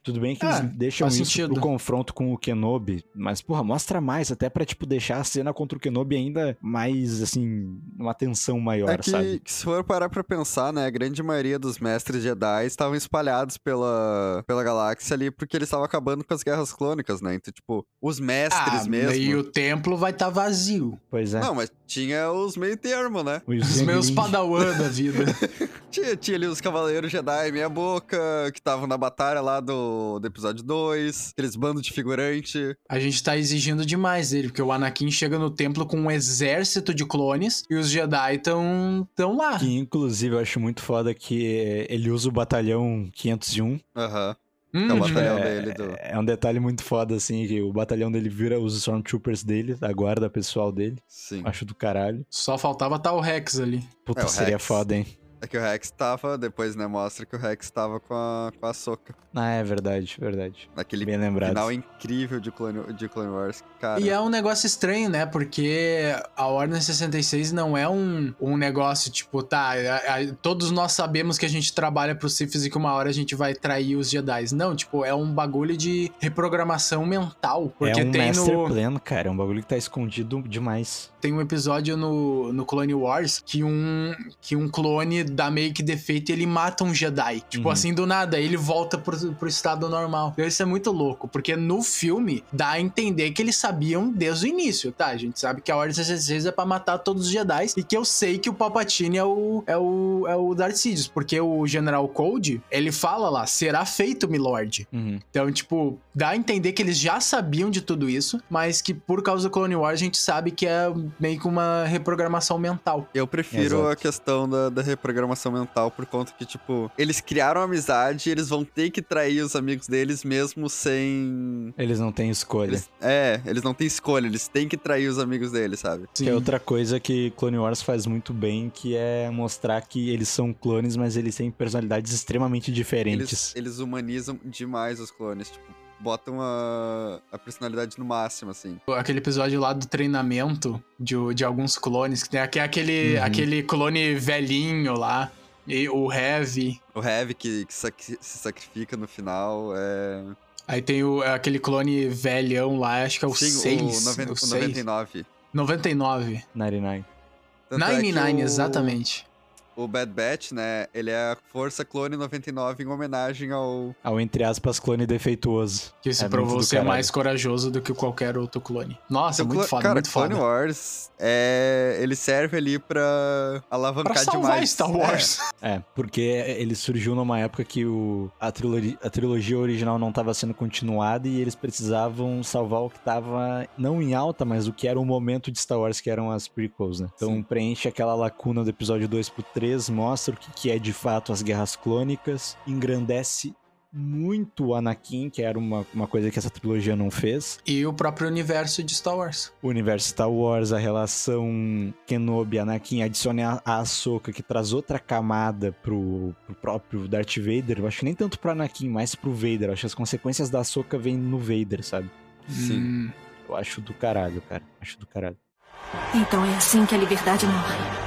Tudo bem que Ah, eles deixam faz isso sentido. pro confronto com o Kenobi, mas, porra, mostra mais, até pra, tipo, deixar a cena contra o Kenobi ainda mais, assim, uma tensão maior, É que, sabe? que se for parar pra pensar, né, a grande maioria dos mestres Jedi estavam espalhados pela, pela galáxia ali porque eles estavam acabando com as guerras clônicas, né? Então, tipo, os mestres Ah, mesmo... e o templo vai estar vazio. Pois é. Não, mas tinha os meio termo, né? Os meus Younglings. padawan da vida. Tinha, tinha ali os Cavaleiros Jedi meia boca, que estavam na batalha lá do, do episódio dois, aqueles bandos de figurante. A gente tá exigindo demais dele, porque o Anakin chega no templo com um exército de clones e os Jedi tão, tão lá. Que, inclusive, eu acho muito foda que ele usa o batalhão quinhentos e um. Aham. Hum, É o batalhão é, dele do... É um detalhe muito foda, assim, que o batalhão dele vira os Stormtroopers dele, a guarda pessoal dele. Sim. Acho do caralho. Só faltava tal Rex ali. Puta, É, o seria Rex. foda, hein? É que o Rex tava, depois, né, mostra que o Rex tava com a, com a Ahsoka. Ah, é verdade, verdade. Naquele Bem lembrado. final incrível de Clone, de Clone Wars. Cara, E é um negócio estranho, né? Porque a Ordem sessenta e seis não é um, um negócio tipo, tá, a- a- todos nós sabemos que a gente trabalha pro Siths e que uma hora a gente vai trair os Jedi. Não, tipo, é um bagulho de reprogramação mental. Porque é um tem master no... plan, cara. É um bagulho que tá escondido demais. Tem um episódio no, no Clone Wars que um, que um clone dá meio que defeito e ele mata um Jedi. Tipo Uhum. assim, do nada, ele volta pro, pro estado normal. Então isso é muito louco, porque no filme dá a entender que eles sabiam desde o início, tá? A gente sabe que a Ordem sessenta e seis é pra matar todos os Jedi e que eu sei que o Palpatine é o, é o, é o Darth Sidious, porque o General Code, ele fala lá, será feito, milord. Uhum. Então, tipo, dá a entender que eles já sabiam de tudo isso, mas que por causa do Clone Wars a gente sabe que é meio que uma reprogramação mental. eu prefiro Exato. a questão da, da reprogramação mental por conta que, tipo, eles criaram amizade e eles vão ter que trair os amigos deles mesmo sem... Eles não têm escolha. Eles, é, eles não têm escolha, eles têm que trair os amigos deles, sabe? Que é outra coisa que Clone Wars faz muito bem, que é mostrar que eles são clones, mas eles têm personalidades extremamente diferentes. Eles, eles humanizam demais os clones, tipo, botam a, a personalidade no máximo, assim. Aquele episódio lá do treinamento de, de alguns clones, que tem aqui, aquele, Uhum. aquele clone velhinho lá, e o Heavy. O Heavy que, que sacri- se sacrifica no final, é... Aí tem o, aquele clone velhão lá, acho que é o Sim, seis. o, noven- o o seis. noventa e nove. noventa e nove. noventa e nove. Tanto é noventa e que nove, o- exatamente. O Bad Batch, né, ele é a Força Clone noventa e nove em homenagem ao... Ao, entre aspas, clone defeituoso. Que se É provou muito do ser caralho. mais corajoso do que qualquer outro clone. Nossa, Então, muito clo- foda, cara, muito Clone foda. Wars, é... ele serve ali pra alavancar Pra salvar demais. Star Wars. É, porque ele surgiu numa época que o, a, trilogia, a trilogia original não estava sendo continuada e eles precisavam salvar o que estava não em alta, mas o que era o momento de Star Wars, que eram as prequels, né? Então Sim. preenche aquela lacuna do episódio dois pro três, mostra o que, que é de fato as guerras clônicas, engrandece muito o Anakin, que era uma, uma coisa que essa trilogia não fez. E o próprio universo de Star Wars. O universo Star Wars, a relação Kenobi-Anakin, adiciona a Ahsoka, que traz outra camada pro, pro próprio Darth Vader. Eu acho que nem tanto pro Anakin, mais pro Vader. Eu acho que as consequências da Ahsoka vêm no Vader, sabe? Sim. Hum. Eu acho do caralho, cara. Acho do caralho. Então é assim que a liberdade morre.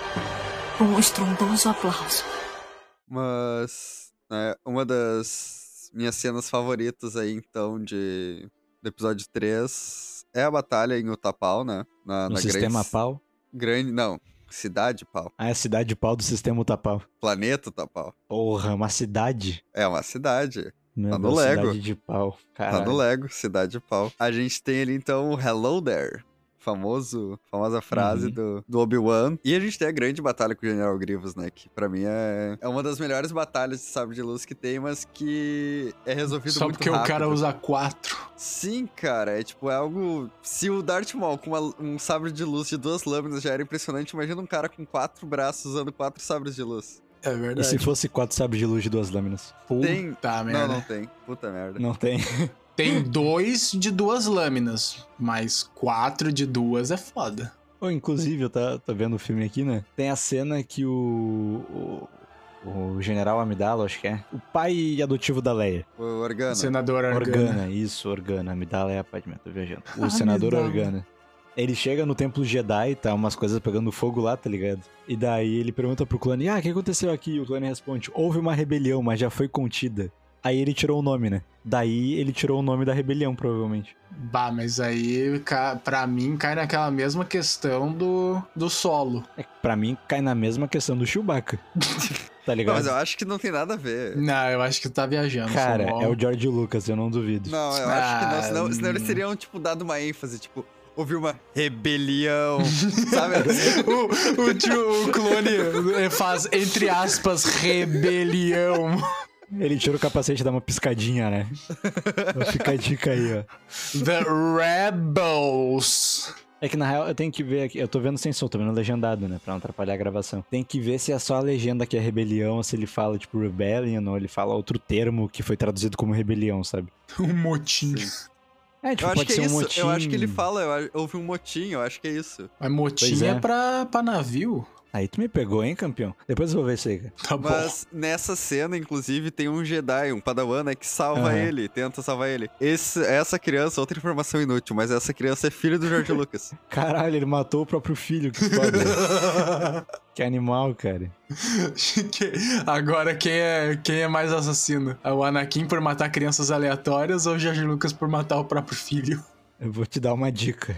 Com um estrondoso aplauso. Mas, né, uma das minhas cenas favoritas aí, então, de... do episódio três é a batalha em Utapau, né? Na, No na sistema grande... Pau. Grande... Não, cidade Pau. Ah, é a cidade Pau do sistema Utapau. Planeta Utapau. Porra, uma cidade. É uma cidade. Meu Tá no Deus, Lego. cidade de pau. Tá Caralho. no Lego, cidade Pau. A gente tem ali, então, o Hello There. Famoso, famosa frase Uhum. do, do Obi-Wan. E a gente tem a grande batalha com o General Grievous, né? Que pra mim é, é uma das melhores batalhas de sabre de luz que tem, mas que é resolvido Só muito porque rápido. o cara usa quatro. Sim, cara, é tipo, é algo... Se o Darth Maul com uma- um sabre de luz de duas lâminas já era impressionante, imagina um cara com quatro braços usando quatro sabres de luz. É E verdade. se fosse quatro sabres de luz de duas lâminas? Puta Tem- merda. Não, não tem. Puta merda. Não tem. Tem dois de duas lâminas, mas quatro de duas é foda. Oh, inclusive, eu tá, tô vendo o filme aqui, né? Tem a cena que o, o, o General Amidala, acho que é, o pai adotivo da Leia. O Organa. Senador Organa. Organa, isso, Organa. Amidala é a pai de tô viajando. O Ah, senador Amidala. Organa. Ele chega no Templo Jedi, tá umas coisas pegando fogo lá, tá ligado? E daí ele pergunta pro clone, ah, o que aconteceu aqui? E o clone responde, houve uma rebelião, mas já foi contida. Aí ele tirou o nome, né? Daí ele tirou o nome da rebelião, provavelmente. Bah, mas aí, ca- pra mim, cai naquela mesma questão do, do solo. É, pra mim, cai na mesma questão do Chewbacca. Tá Não, ligado? mas eu acho que não tem nada a ver. Não, eu acho que tá viajando. Cara, foi mal. é o George Lucas, eu não duvido. Não, eu acho que não. Senão, Ah, senão eles hum. teriam, tipo, dado uma ênfase, tipo, houve uma rebelião, sabe? o, o, tio- o clone faz, entre aspas, rebelião. Ele tira o capacete e dá uma piscadinha, né? Fica a dica aí, ó. The Rebels. É que na real eu tenho que ver aqui, eu tô vendo sem som, tô vendo legendado, né? Pra não atrapalhar a gravação. Tem que ver se é só a legenda que é rebelião, ou se ele fala, tipo, rebellion, ou ele fala outro termo que foi traduzido como rebelião, sabe? Um motim. É, tipo, Eu acho pode que é ser um isso. motim. Eu acho que ele fala, eu, acho- houve um motim, eu acho que é isso. Mas motim Pois é, é. pra, pra navio. Aí tu me pegou, hein, campeão? Depois eu vou ver isso aí, cara. Tá bom. Mas nessa cena, inclusive, tem um Jedi, um Padawan, né, que salva Aham. ele, tenta salvar ele. Esse, essa criança, outra informação inútil, mas essa criança é filho do George Lucas. Caralho, ele matou o próprio filho, que foda. Que animal, cara. Que- Agora, quem é, quem é mais assassino? É o Anakin por matar crianças aleatórias ou o George Lucas por matar o próprio filho? Eu vou te dar uma dica.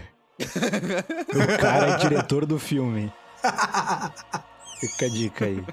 O cara é diretor do filme. Fica a dica aí.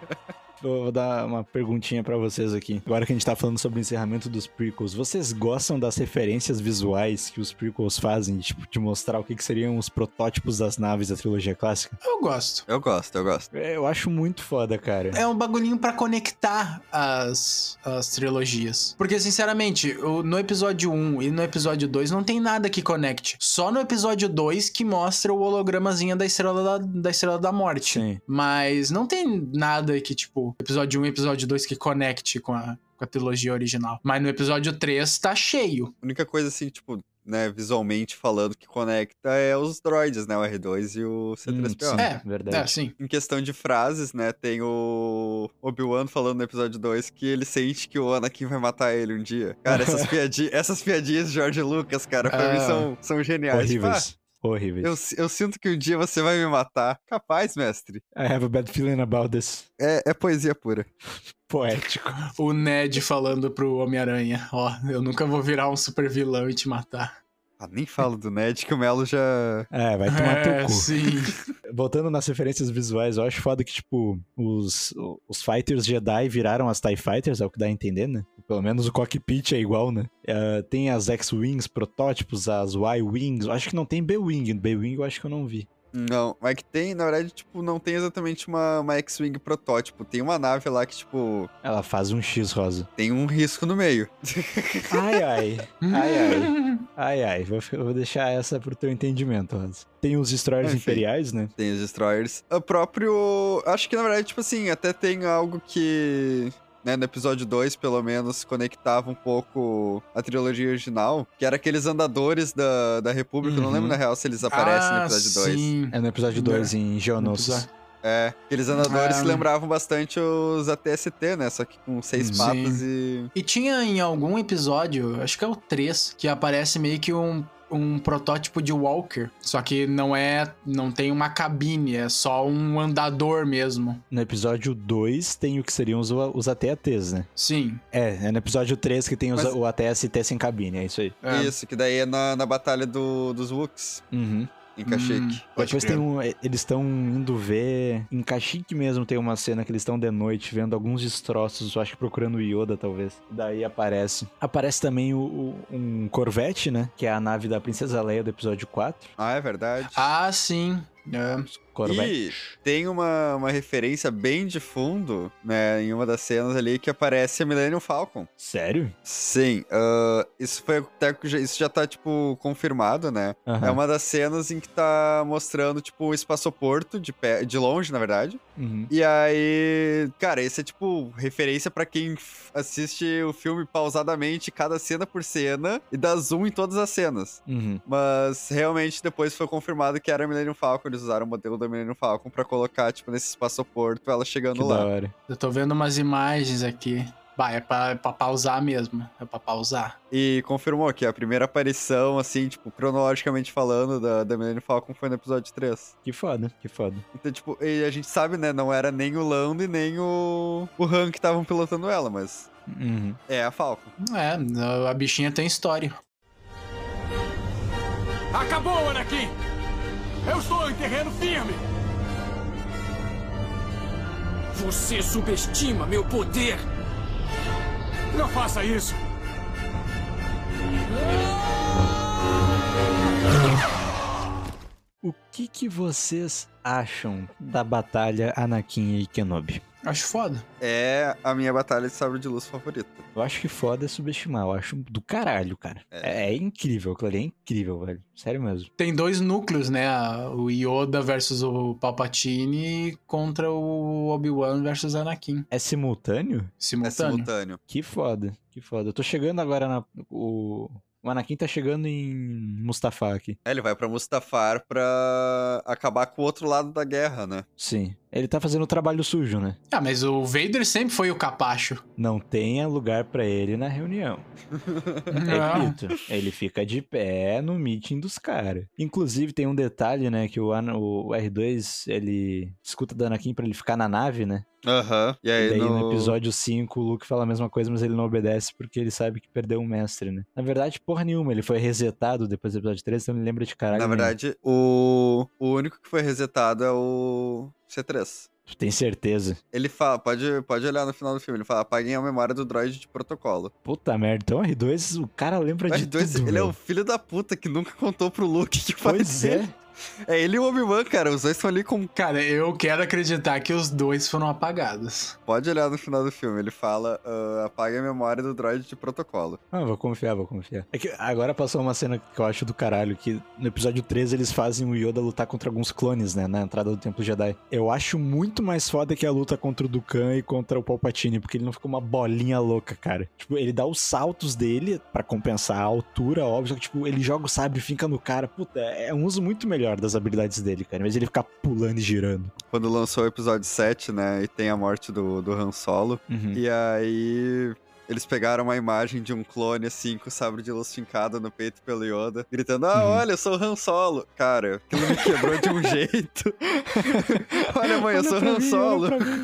Vou vou dar uma perguntinha pra vocês aqui. Agora que a gente tá falando sobre o encerramento dos prequels, vocês gostam das referências visuais que os prequels fazem? Tipo, de mostrar o que, que seriam os protótipos das naves da trilogia clássica? Eu gosto. Eu gosto, eu gosto. É, Eu acho muito foda, cara. É um bagulhinho pra conectar as, as trilogias. Porque, sinceramente, o- no episódio um e no episódio dois não tem nada que conecte. Só no episódio dois que mostra o hologramazinho da Estrela da, da, Estrela da Morte. Sim. Mas não tem nada que, tipo, episódio um e episódio dois que conecte com a, com a trilogia original. Mas no episódio três tá cheio. A única coisa, assim, tipo, né, visualmente falando que conecta é os droids, né, o R dois e o C três P O. Hum, sim, É, verdade. É, sim. Em questão de frases, né, tem o Obi-Wan falando no episódio dois que ele sente que o Anakin vai matar ele um dia. Cara, essas, piadi essas piadinhas de George Lucas, cara, pra Ah. mim são, são geniais. Tipo, Horríveis. Horríveis. ah, eu, eu sinto que um dia você vai me matar. Capaz, mestre. I have a bad feeling about this. É, é poesia pura. Poético. O Ned falando pro Homem-Aranha: Ó, eu nunca vou virar um super vilão e te matar. Ah, nem falo do Ned, que o Melo já... É, vai tomar É, teu cu. sim. Voltando nas referências visuais, eu acho foda que, tipo, os, os Fighters Jedi viraram as TIE Fighters, é o que dá a entender, né? Pelo menos o cockpit é igual, né? É, tem as X-Wings protótipos, as Y-Wings. Eu acho que não tem B-Wing. B-Wing eu acho que eu não vi. Não, mas que tem, na verdade, tipo, não tem exatamente uma, uma X-Wing protótipo. Tem uma nave lá que, tipo, Ela faz um X rosa. tem um risco no meio. Ai, ai. Ai, ai. Ai, ai. Vou, vou deixar essa pro teu entendimento, Rosa. Tem os Destroyers Enfim. Imperiais, né? Tem os Destroyers. O próprio... Acho que, na verdade, tipo assim, até tem algo que... Né, no episódio dois, pelo menos, conectava um pouco a trilogia original, que era aqueles andadores da, da República. Eu não Uhum. lembro, na real, se eles aparecem no Ah, episódio dois. sim. É no episódio dois, em No Geonosis. episódio- É, aqueles andadores Ah. que lembravam bastante os A T S T, né? Só que com seis Sim. patas e... E tinha em algum episódio, acho que é o três, que aparece meio que um, um protótipo de Walker. Só que não é. Não tem uma cabine, é só um andador mesmo. No episódio dois tem o que seriam os, os A T A Ts, né? Sim. É, é no episódio três que tem os, Mas- o A T S T sem cabine, é isso aí. É. Isso, que daí é na, na batalha do, dos Wooks, Uhum. em Kashyyyk. Hum, pode Depois crer. tem um, eles estão indo ver. Em Kashyyyk mesmo tem uma cena que eles estão de noite vendo alguns destroços, eu acho que procurando o Yoda, talvez. Daí aparece. Aparece também o, o- um Corvette, né? Que é a nave da Princesa Leia do episódio quatro. Ah, é verdade. Ah, sim. É. Corvette. E tem uma, uma referência bem de fundo, né, em uma das cenas ali, que aparece a Millennium Falcon. Sério? Sim, ah, isso foi até que já- isso já tá, tipo, confirmado, né? Aham. É uma das cenas em que tá mostrando, tipo, o espaçoporto de, pé, de longe, na verdade. Uhum. E aí, cara, esse é, tipo, referência pra quem f- assiste o filme pausadamente, cada cena por cena, e dá zoom em todas as cenas. Uhum. Mas realmente depois foi confirmado que era a Millennium Falcon. Eles usaram o modelo da Millennium Falcon pra colocar, tipo, nesse espaçoporto, ela chegando Que da lá. hora. Eu tô vendo umas imagens aqui. Vai, é pra, é pra pausar mesmo. É pra pausar. E confirmou que a primeira aparição, assim, tipo, cronologicamente falando, da, da Millennium Falcon foi no episódio três. Que foda, que foda. Então, tipo, e a gente sabe, né, não era nem o Lando e nem o, o Han que estavam pilotando ela, mas Uhum. é a Falcon. É, a bichinha tem história. Acabou, Anakin! Eu estou em terreno firme! Você subestima meu poder! Não faça isso! O que que vocês acham da batalha Anakin e Kenobi? Acho foda. É a minha batalha de sabre de luz favorita. Eu acho que foda é subestimar, eu acho do caralho, cara. É, é incrível, aquilo ali é incrível, velho. Sério mesmo. Tem dois núcleos, né? O Yoda versus o Palpatine contra o Obi-Wan versus Anakin. É simultâneo? É Simultâneo. simultâneo. Que foda, que foda. Eu tô chegando agora na... O, o Anakin tá chegando em Mustafar aqui. É, ele vai pra Mustafar pra acabar com o outro lado da guerra, né? Sim. Ele tá fazendo o trabalho sujo, né? Ah, mas o Vader sempre foi o capacho. Não tenha lugar pra ele na reunião. Não. Repito, ele fica de pé no meeting dos caras. Inclusive, tem um detalhe, né? Que o, Ana- o R dois, ele escuta do Anakin pra ele ficar na nave, né? Aham. E E aí daí no... no... episódio cinco, o Luke fala a mesma coisa, mas ele não obedece porque ele sabe que perdeu um mestre, né? Na verdade, porra nenhuma. Ele foi resetado depois do episódio três, então ele lembra de caralho Na nenhum. verdade, o... o único que foi resetado é o C três. Tu tem certeza? Ele fala, pode, pode olhar no final do filme, ele fala, apaguem a memória do droid de protocolo. Puta merda. Então, R dois, o cara lembra O de R dois, tudo, ele é velho. o filho da puta que nunca contou pro Luke que faz Pois ele. é. É ele e o Obi-Wan, cara, os dois estão ali com... Cara, eu quero acreditar que os dois foram apagados. Pode olhar no final do filme, ele fala, uh, apague a memória do droid de protocolo. Ah, vou confiar, vou confiar. É que agora passou uma cena que eu acho do caralho, que no episódio treze eles fazem o Yoda lutar contra alguns clones, né, na entrada do Templo Jedi. Eu acho muito mais foda que a luta contra o Dukan e contra o Palpatine, porque ele não fica uma bolinha louca, cara. Tipo, ele dá os saltos dele pra compensar a altura, óbvio, só que, tipo, ele joga o sabre e fica no cara. Puta, é um uso muito melhor das habilidades dele, cara, em vez de ele ficar pulando e girando. Quando lançou o episódio sete, né, e tem a morte do, do Han Solo, Uhum. e aí... Eles pegaram uma imagem de um clone, assim, com o sabre de luz fincado no peito pelo Yoda, gritando, ah, Uhum. olha, eu sou o Han Solo. Cara, aquilo me quebrou de um jeito. Olha, mãe, eu sou o Han Solo.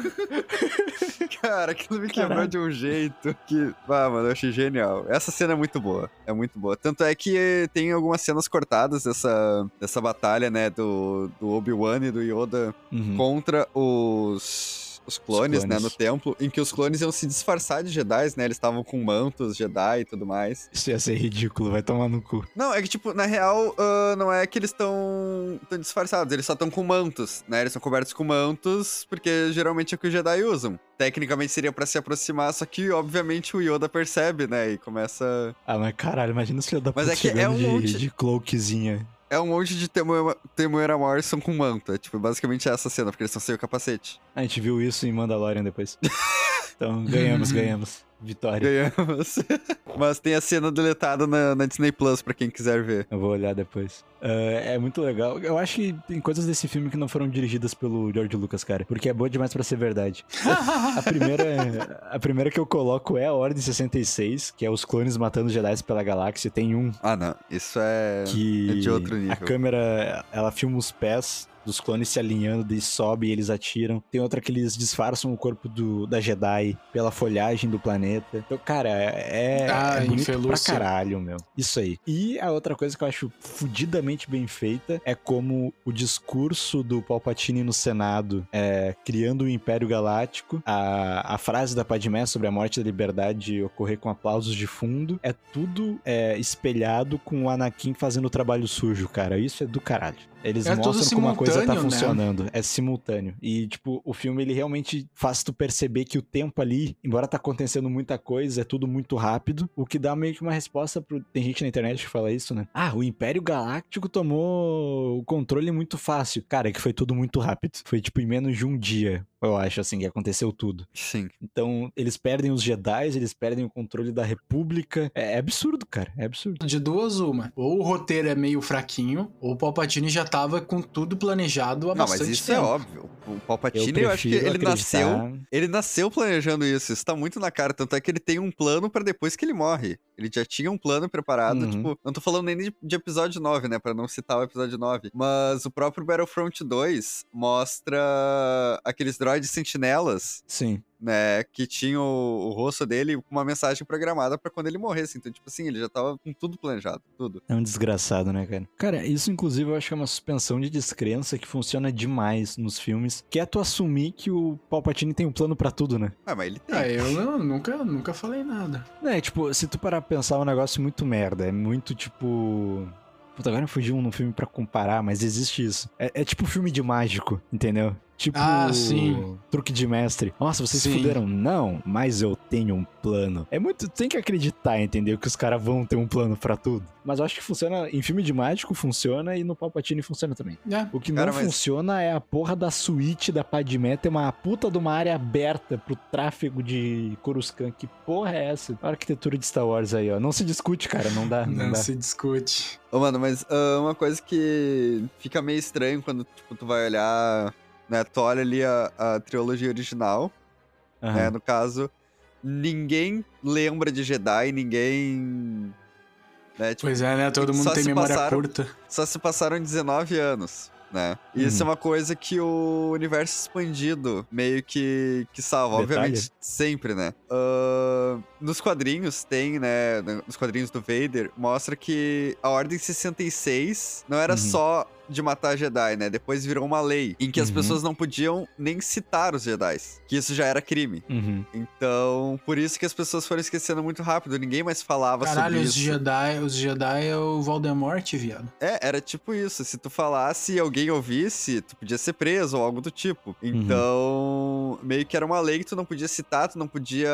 Cara, aquilo me quebrou Caralho. de um jeito que... Ah, mano, eu achei genial. Essa cena é muito boa. É muito boa. Tanto é que tem algumas cenas cortadas dessa, dessa batalha, né, do, do Obi-Wan e do Yoda Uhum. contra os... Os clones, Os clones. né, no templo, em que os clones iam se disfarçar de Jedi, né? Eles estavam com mantos Jedi e tudo mais. Isso ia ser ridículo, vai tomar no cu. Não, é que, tipo, na real, ah, não é que eles estão tão disfarçados, eles só estão com mantos, né? Eles são cobertos com mantos, porque geralmente é o que os Jedi usam. Tecnicamente seria pra se aproximar, só que, obviamente, o Yoda percebe, né? E começa... Ah, mas caralho, imagina os filhos da Mas puta é que é chegando um de, monte- de cloakzinha. É um monte de Temuera Temuera Morrison com manto. É, tipo, basicamente essa cena, porque eles estão sem o capacete. A gente viu isso em Mandalorian depois. Então, ganhamos, ganhamos. Vitória. Ganhamos. Mas tem a cena deletada na, na Disney Plus, pra quem quiser ver. Eu vou olhar depois. Ah, é muito legal. Eu acho que tem coisas desse filme que não foram dirigidas pelo George Lucas, cara. Porque é boa demais pra ser verdade. A primeira, a primeira que eu coloco é a Ordem sessenta e seis, que é os clones matando Jedi pela galáxia. Tem um Ah, não. Isso é, que é de outro nível. a câmera, ela filma os pés dos clones se alinhando, daí sobe e eles atiram. Tem outra que eles disfarçam o corpo do, da Jedi pela folhagem do planeta. Então, cara, é, Ah, é em bonito pra Felúcia. caralho, meu. Isso aí. E a outra coisa que eu acho fudidamente bem feita é como o discurso do Palpatine no Senado, é, criando o Império Galáctico, a, a frase da Padmé sobre a morte da liberdade ocorrer com aplausos de fundo, é tudo é, espelhado com o Anakin fazendo o trabalho sujo, cara. Isso é do caralho. Eles É tudo mostram como a coisa tá simultâneo, né? funcionando. É simultâneo. E, tipo, o filme, ele realmente faz tu perceber que o tempo ali, embora tá acontecendo muita coisa, é tudo muito rápido, o que dá meio que uma resposta pro... Tem gente na internet que fala isso, né? Ah, o Império Galáctico tomou o controle muito fácil. Cara, é que foi tudo muito rápido. Foi, tipo, em menos de um dia. eu acho, assim, que aconteceu tudo. Sim. Então, eles perdem os Jedi, eles perdem o controle da República. É, é absurdo, cara, é absurdo. De duas, uma. Ou o roteiro é meio fraquinho, ou o Palpatine já tava com tudo planejado há Não, bastante mas isso tempo. é óbvio. O Palpatine, Eu eu, acho que prefiro ele nasceu... acreditar- Ele nasceu planejando isso, isso tá muito na cara. Tanto é que ele tem um plano pra depois que ele morre. Ele já tinha um plano preparado, Uhum. tipo... Não tô falando nem de, de episódio nove, né? Pra não citar o episódio nove. Mas o próprio Battlefront dois mostra aqueles droids sentinelas, Sim. né? Que tinham o, o rosto dele com uma mensagem programada pra quando ele morresse. Então, tipo assim, ele já tava com tudo planejado, tudo. É um desgraçado, né, cara? Cara, isso inclusive eu acho que é uma suspensão de descrença que funciona demais nos filmes, que é tu assumir que o Palpatine tem um plano pra tudo, né? Ah, mas ele tem. Ah, eu não- nunca, nunca falei nada. É, tipo, se tu parar pra pensar, é um negócio muito merda. É muito, tipo... Puta, agora fugiu um filme pra comparar, mas existe isso. É, é tipo filme de mágico, entendeu? Tipo... Ah, sim. Truque de mestre. Nossa, vocês Sim. fuderam. Não, mas eu tenho um plano. É muito... Tem que acreditar, entendeu? Que os caras vão ter um plano pra tudo. Mas eu acho que funciona... Em filme de mágico funciona e no Palpatine funciona também. É. O que Cara, não mas- funciona é a porra da suíte da Padmé ter uma puta de uma área aberta pro tráfego de Coruscant. Que porra é essa? A arquitetura de Star Wars aí, ó. Não se discute, cara. Não dá, não, Não dá. se discute. Ô, mano, mas ah, uma coisa que fica meio estranho quando, tipo, tu vai olhar, né, tu olha ali a, a trilogia original, Aham. né, no caso, ninguém lembra de Jedi, ninguém, né, tipo, Pois é, né? Todo mundo só tem se memória passaram- curta. só se passaram dezenove anos, né, e isso é Uhum. uma coisa que o universo expandido meio que, que salva, Detalha. obviamente, sempre, né. Ah, nos quadrinhos tem, né, nos quadrinhos do Vader, mostra que a Ordem sessenta e seis não era Uhum. só de matar Jedi, né? Depois virou uma lei em que as Uhum. pessoas não podiam nem citar os Jedi, que isso já era crime. Uhum. Então, por isso que as pessoas foram esquecendo muito rápido, ninguém mais falava Caralho, sobre os isso. Jedi, os Jedi é o Voldemort, viado. É, era tipo isso, se tu falasse e alguém ouvisse, tu podia ser preso ou algo do tipo. Uhum. Então, meio que era uma lei que tu não podia citar, tu não podia,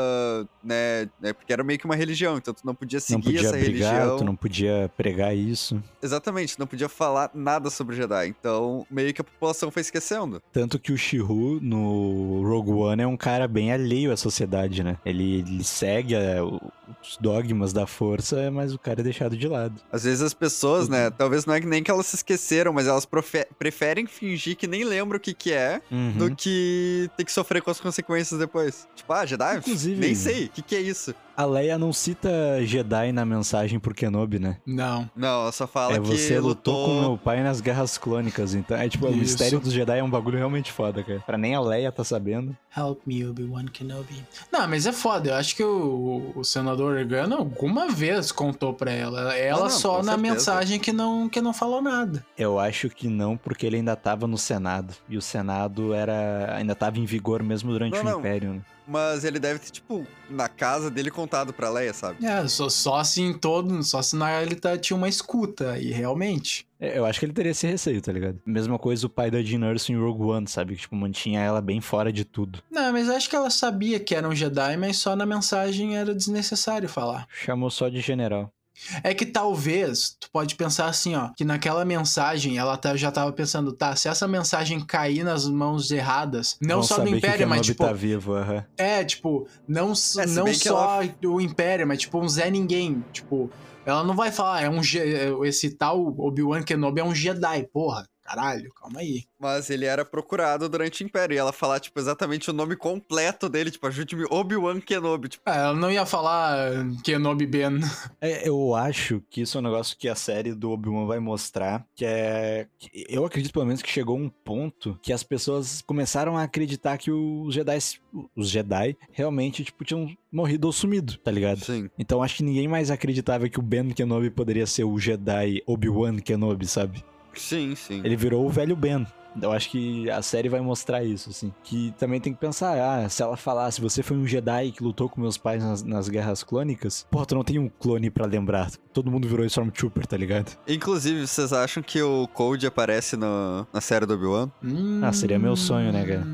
né, né, porque era meio que uma religião, então tu não podia seguir Não podia essa brigar, religião. tu não podia pregar isso. Exatamente, não podia falar nada sobre Jedi. Então, meio que a população foi esquecendo. Tanto que o Shihu no Rogue One é um cara bem alheio à sociedade, né? Ele, ele segue a- os dogmas da força, mas o cara é deixado de lado. Às vezes as pessoas, né, talvez não é que nem que elas se esqueceram, mas elas profe- preferem fingir que nem lembram o que que é, Uhum. do que ter que sofrer com as consequências depois. Tipo, ah, Jedi? Inclusive- Nem sei, o que que é isso? A Leia não cita Jedi na mensagem pro Kenobi, né? Não. Não, ela só fala é, que você lutou lutou... com meu pai nas Guerras Clônicas, então é tipo, o Isso. mistério dos Jedi é um bagulho realmente foda, cara. Pra nem a Leia tá sabendo. Help me, Obi-Wan Kenobi. Não, mas é foda. Eu acho que o, o senador Organa alguma vez contou pra ela. Ela não, só com na certeza. mensagem que não, que não falou nada. Eu acho que não, porque ele ainda tava no Senado. E o Senado era ainda tava em vigor mesmo durante Não, o não. Império, né? Mas ele deve ter, tipo, na casa dele contado pra Leia, sabe? É, só, só assim todo, só se na ele tá, tinha uma escuta, e realmente. É, Eu acho que ele teria esse receio, tá ligado? Mesma coisa o pai da Jean Erso em Rogue One, sabe? Que, tipo, mantinha ela bem fora de tudo. Não, mas eu acho que ela sabia que era um Jedi, mas só na mensagem era desnecessário falar. Chamou só de general. É que talvez, tu pode pensar assim, ó, que naquela mensagem ela tá- já tava pensando, tá, se essa mensagem cair nas mãos erradas, não Vão só do saber que o Império, mas Kenobi tipo, tá vivo, aham. é, tipo, não, s- É, se não bem que só o Império, mas tipo um Zé Ninguém, tipo, ela não vai falar, é um Je- esse tal Obi-Wan Kenobi é um Jedi, porra, caralho, calma aí. Mas ele era procurado durante o Império. E ela falar, tipo, exatamente o nome completo dele. Tipo, ajude-me, Obi-Wan Kenobi. Tipo, É, ela não ia falar Kenobi Ben. É, eu acho que isso é um negócio que a série do Obi-Wan vai mostrar, que é... que eu acredito, pelo menos, que chegou um ponto que as pessoas começaram a acreditar que os Jedi, os Jedi realmente, tipo, tinham morrido ou sumido, tá ligado? sim. Então acho que ninguém mais acreditava que o Ben Kenobi poderia ser o Jedi Obi-Wan Kenobi, sabe? Sim, sim. Ele virou o velho Ben. Eu acho que a série vai mostrar isso, assim. Que também tem que pensar, ah, se ela falasse, você foi um Jedi que lutou com meus pais nas, nas Guerras Clônicas, pô, tu não tem um clone pra lembrar. Todo mundo virou Stormtrooper, tá ligado? Inclusive, vocês acham que o Code aparece no- na série do Obi-Wan? Ah, seria meu sonho, né, cara? Hum,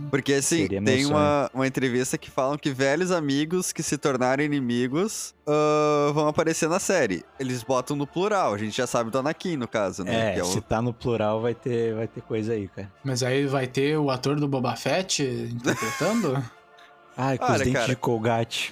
Porque, assim, Seria meu tem sonho. uma, uma entrevista que falam que velhos amigos que se tornaram inimigos ah, vão aparecer na série. Eles botam no plural, a gente já sabe do Anakin, no caso, né? É, que é o- se tá no plural vai ter, vai ter coisa aí, cara. Mas aí vai ter o ator do Boba Fett interpretando? Ai, com Olha, os dentes cara. de Colgate.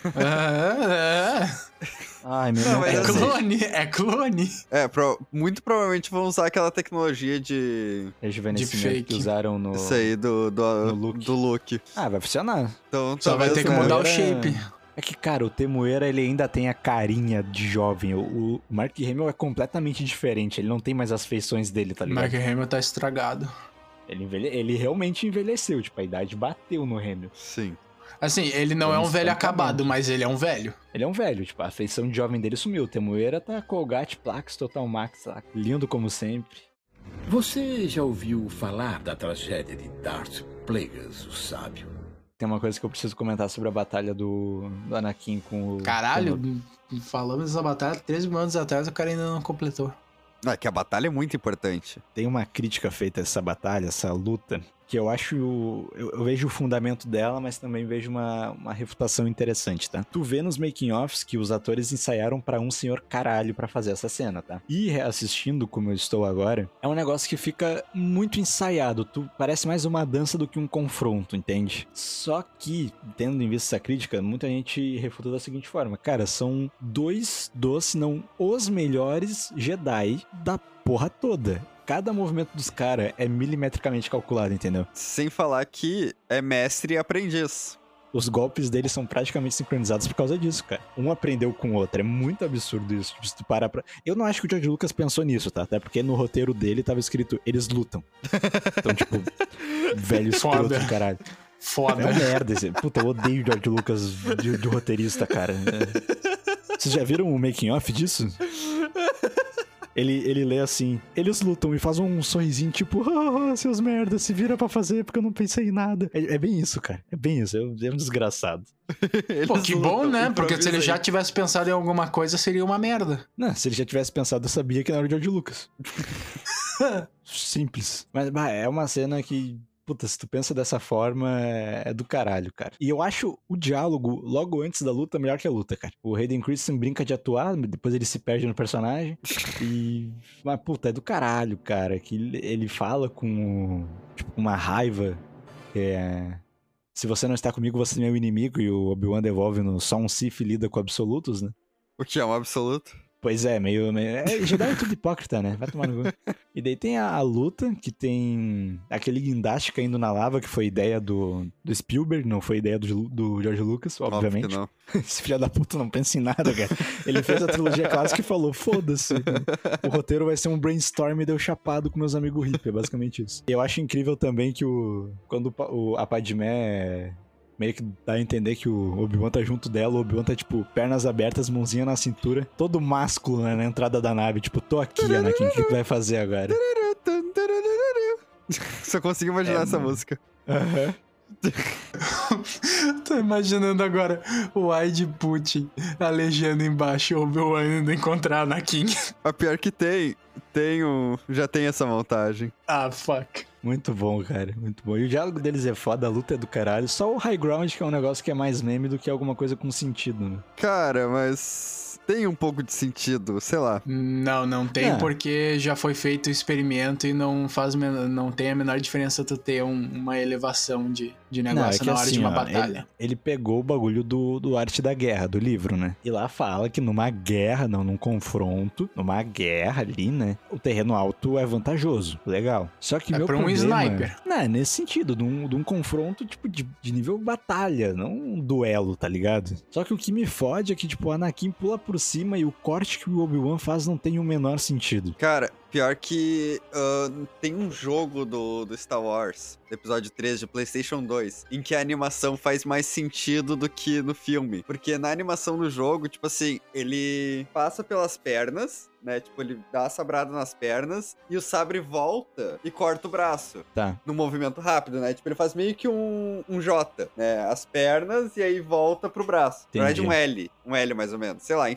é, Ai, meu Não, não, mas é, é assim- clone, é clone. É, pro- muito provavelmente vão usar aquela tecnologia de... rejuvenescimento Deepfake. que usaram no... Isso aí, do, do, no look. do look. Ah, vai funcionar. Então, Só vai talvez, ter que né? mudar o Temuera- shape. É que, cara, o Temuera, ele ainda tem a carinha de jovem. O, o Mark Hamill é completamente diferente. Ele não tem mais as feições dele, tá ligado? Mark Hamill tá estragado. Ele, envelhe... ele realmente envelheceu. Tipo, a idade bateu no Hamill. Sim. Assim, ele não é um velho Instantamente. acabado, mas ele é um velho. Ele é um velho. Tipo, a feição de jovem dele sumiu. O Temuera tá Colgate, Plax, Total Max, lá, lindo como sempre. Você já ouviu falar da tragédia de Darth Plagueis, o sábio? Tem uma coisa que eu preciso comentar sobre a batalha do, do Anakin com o... Caralho, com falamos dessa batalha treze mil anos atrás, o cara ainda não completou. Ah, que a batalha é muito importante. Tem uma crítica feita a essa batalha, essa luta, que eu acho... Eu, eu vejo o fundamento dela, mas também vejo uma, uma refutação interessante, tá? Tu vê nos making-offs que os atores ensaiaram pra um senhor caralho pra fazer essa cena, tá? E reassistindo como eu estou agora, é um negócio que fica muito ensaiado. Tu parece mais uma dança do que um confronto, entende? Só que, tendo em vista essa crítica, muita gente refuta da seguinte forma. Cara, são dois dos, se não os melhores Jedi da porra toda. Cada movimento dos caras é milimetricamente calculado, entendeu? Sem falar que é mestre e aprendiz. Os golpes deles são praticamente sincronizados por causa disso, cara. Um aprendeu com o outro. É muito absurdo isso. Tipo, se tu parar pra... Eu não acho que o George Lucas pensou nisso, tá? Até porque no roteiro dele tava escrito, eles lutam. Então, tipo, velho escroto Foda. do caralho. É Foda. uma merda esse. Puta, eu odeio o George Lucas de, de roteirista, cara. É. Vocês já viram o making off disso? Ele, ele lê assim, eles lutam e faz um sorrisinho tipo, ah, seus merdas, se vira pra fazer porque eu não pensei em nada. É, é bem isso, cara. É bem isso. É um, é um desgraçado. Pô, que bom, né? Porque se ele já já tivesse pensado em alguma coisa, seria uma merda. Não, se ele já tivesse pensado, eu sabia que não era o George Lucas. Simples. Mas, bah, é uma cena que... Puta, se tu pensa dessa forma, é é do caralho, cara. E eu acho o diálogo, logo antes da luta, melhor que a luta, cara. O Hayden Christensen brinca de atuar, depois ele se perde no personagem. E... Mas, puta, é do caralho, cara. Que ele- ele fala com, tipo, uma raiva. Que é... Se você não está comigo, você é meu inimigo. E o Obi-Wan devolve no só um Sith lida com absolutos, né? O que é um absoluto. Pois é, meio... meio... É, Jedi é tudo hipócrita, né? Vai tomar no cu. E daí tem a, a luta, que tem aquele guindaste caindo na lava, que foi ideia do, do Spielberg, não foi ideia do, do George Lucas, Óbvio obviamente. que não. Esse filho da puta não pensa em nada, cara. Ele fez a trilogia clássica e falou, foda-se. O roteiro vai ser um brainstorm e deu chapado com meus amigos hippies, é basicamente isso. E eu acho incrível também que o... Quando o, Pa- o, a Padmé... Meio que dá a entender que o Obi-Wan tá junto dela, o Obi-Wan tá, tipo, pernas abertas, mãozinha na cintura, todo másculo, né, na entrada da nave, tipo, tô aqui, Anakin, o que tu vai fazer agora? Só consigo imaginar É, essa mano. música. Aham. Tô imaginando agora o Ai de Putin, a legenda embaixo, Obi-Wan indo encontrar Anakin. A pior que tem, tem um, já tem essa montagem. Ah, fuck. Muito bom, cara, muito bom. E o diálogo deles é foda, a luta é do caralho, só o High Ground que é um negócio que é mais meme do que alguma coisa com sentido, né? Cara, mas tem um pouco de sentido, sei lá. Não, não tem, É. porque já foi feito o experimento e não faz men- não tem a menor diferença tu ter um- uma elevação de, de negócio é que na hora assim, de uma ó, batalha. Ele, ele pegou o bagulho do, do Arte da Guerra, do livro, né? E lá fala que numa guerra, não, num confronto, numa guerra ali, né? O terreno alto é vantajoso. Legal. Só que É meu pra um problema... sniper. Não, é nesse sentido, de um, de um confronto, tipo, de, de nível batalha, não um duelo, tá ligado? Só que o que me fode é que, tipo, o Anakin pula por cima e o corte que o Obi-Wan faz não tem o menor sentido. Cara, pior que ah, tem um jogo do, do Star Wars, do episódio três de PlayStation dois, em que a animação faz mais sentido do que no filme. Porque na animação do jogo, tipo assim, ele passa pelas pernas, né? Tipo, ele dá a sabrada nas pernas e o sabre volta e corta o braço. Tá. No movimento rápido, né? Tipo, ele faz meio que um, um J, né? As pernas e aí volta pro braço. Na verdade, Entendi. um L. Um L, mais ou menos. Sei lá, enfim.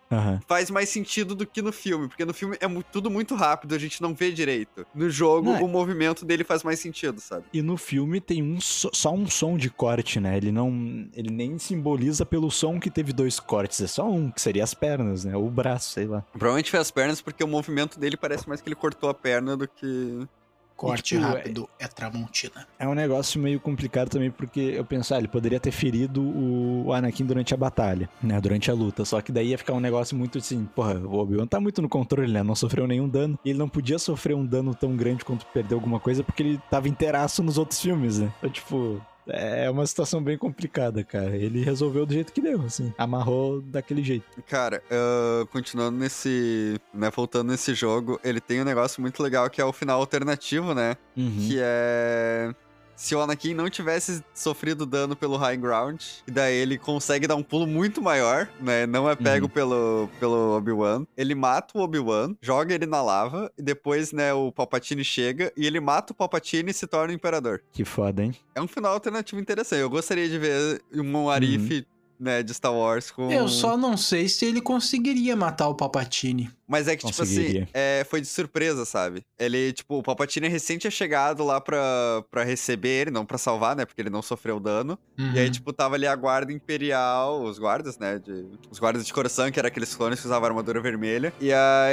Aham. faz mais sentido do que no filme, porque no filme é mu- tudo muito rápido, a gente não vê direito. No jogo, Não, é- o movimento dele faz mais sentido, sabe? E no filme tem um so- só um som de corte, né? Ele não. Ele nem simboliza pelo som que teve dois cortes. É só um, que seria as pernas, né? Ou o braço, sei lá. Provavelmente foi as pernas, porque o movimento dele parece mais que ele cortou a perna do que... Corte tipo, rápido é Tramontina. É um negócio meio complicado também, porque eu penso, ah, ele poderia ter ferido o Anakin durante a batalha, né? Durante a luta. Só que daí ia ficar um negócio muito assim, porra, o Obi-Wan tá muito no controle, né? Não sofreu nenhum dano. E ele não podia sofrer um dano tão grande quanto perder alguma coisa, porque ele tava inteiraço nos outros filmes, né? Então, tipo... É uma situação bem complicada, cara. Ele resolveu do jeito que deu, assim. Amarrou daquele jeito. Cara, ah, continuando nesse... né, voltando nesse jogo, ele tem um negócio muito legal que é o final alternativo, né? Uhum. Que é... Se o Anakin não tivesse sofrido dano pelo High Ground, e daí ele consegue dar um pulo muito maior, né? Não é pego Uhum. pelo, pelo Obi-Wan. Ele mata o Obi-Wan, joga ele na lava, e depois, né, o Palpatine chega, e ele mata o Palpatine e se torna o Imperador. Que foda, hein? É um final alternativo interessante. Eu gostaria de ver um Arif, né, de Star Wars com... Eu só não sei se ele conseguiria matar o Palpatine. Mas é que, tipo assim, Conseguiria. é, foi de surpresa, sabe? Ele, tipo, o Palpatine recém tinha chegado lá pra, pra receber ele, não pra salvar, né? Porque ele não sofreu dano. E aí, Uhum. tipo, tava ali a guarda imperial, os guardas, né? De, os guardas de Coruscant, que eram aqueles clones que usavam armadura vermelha. E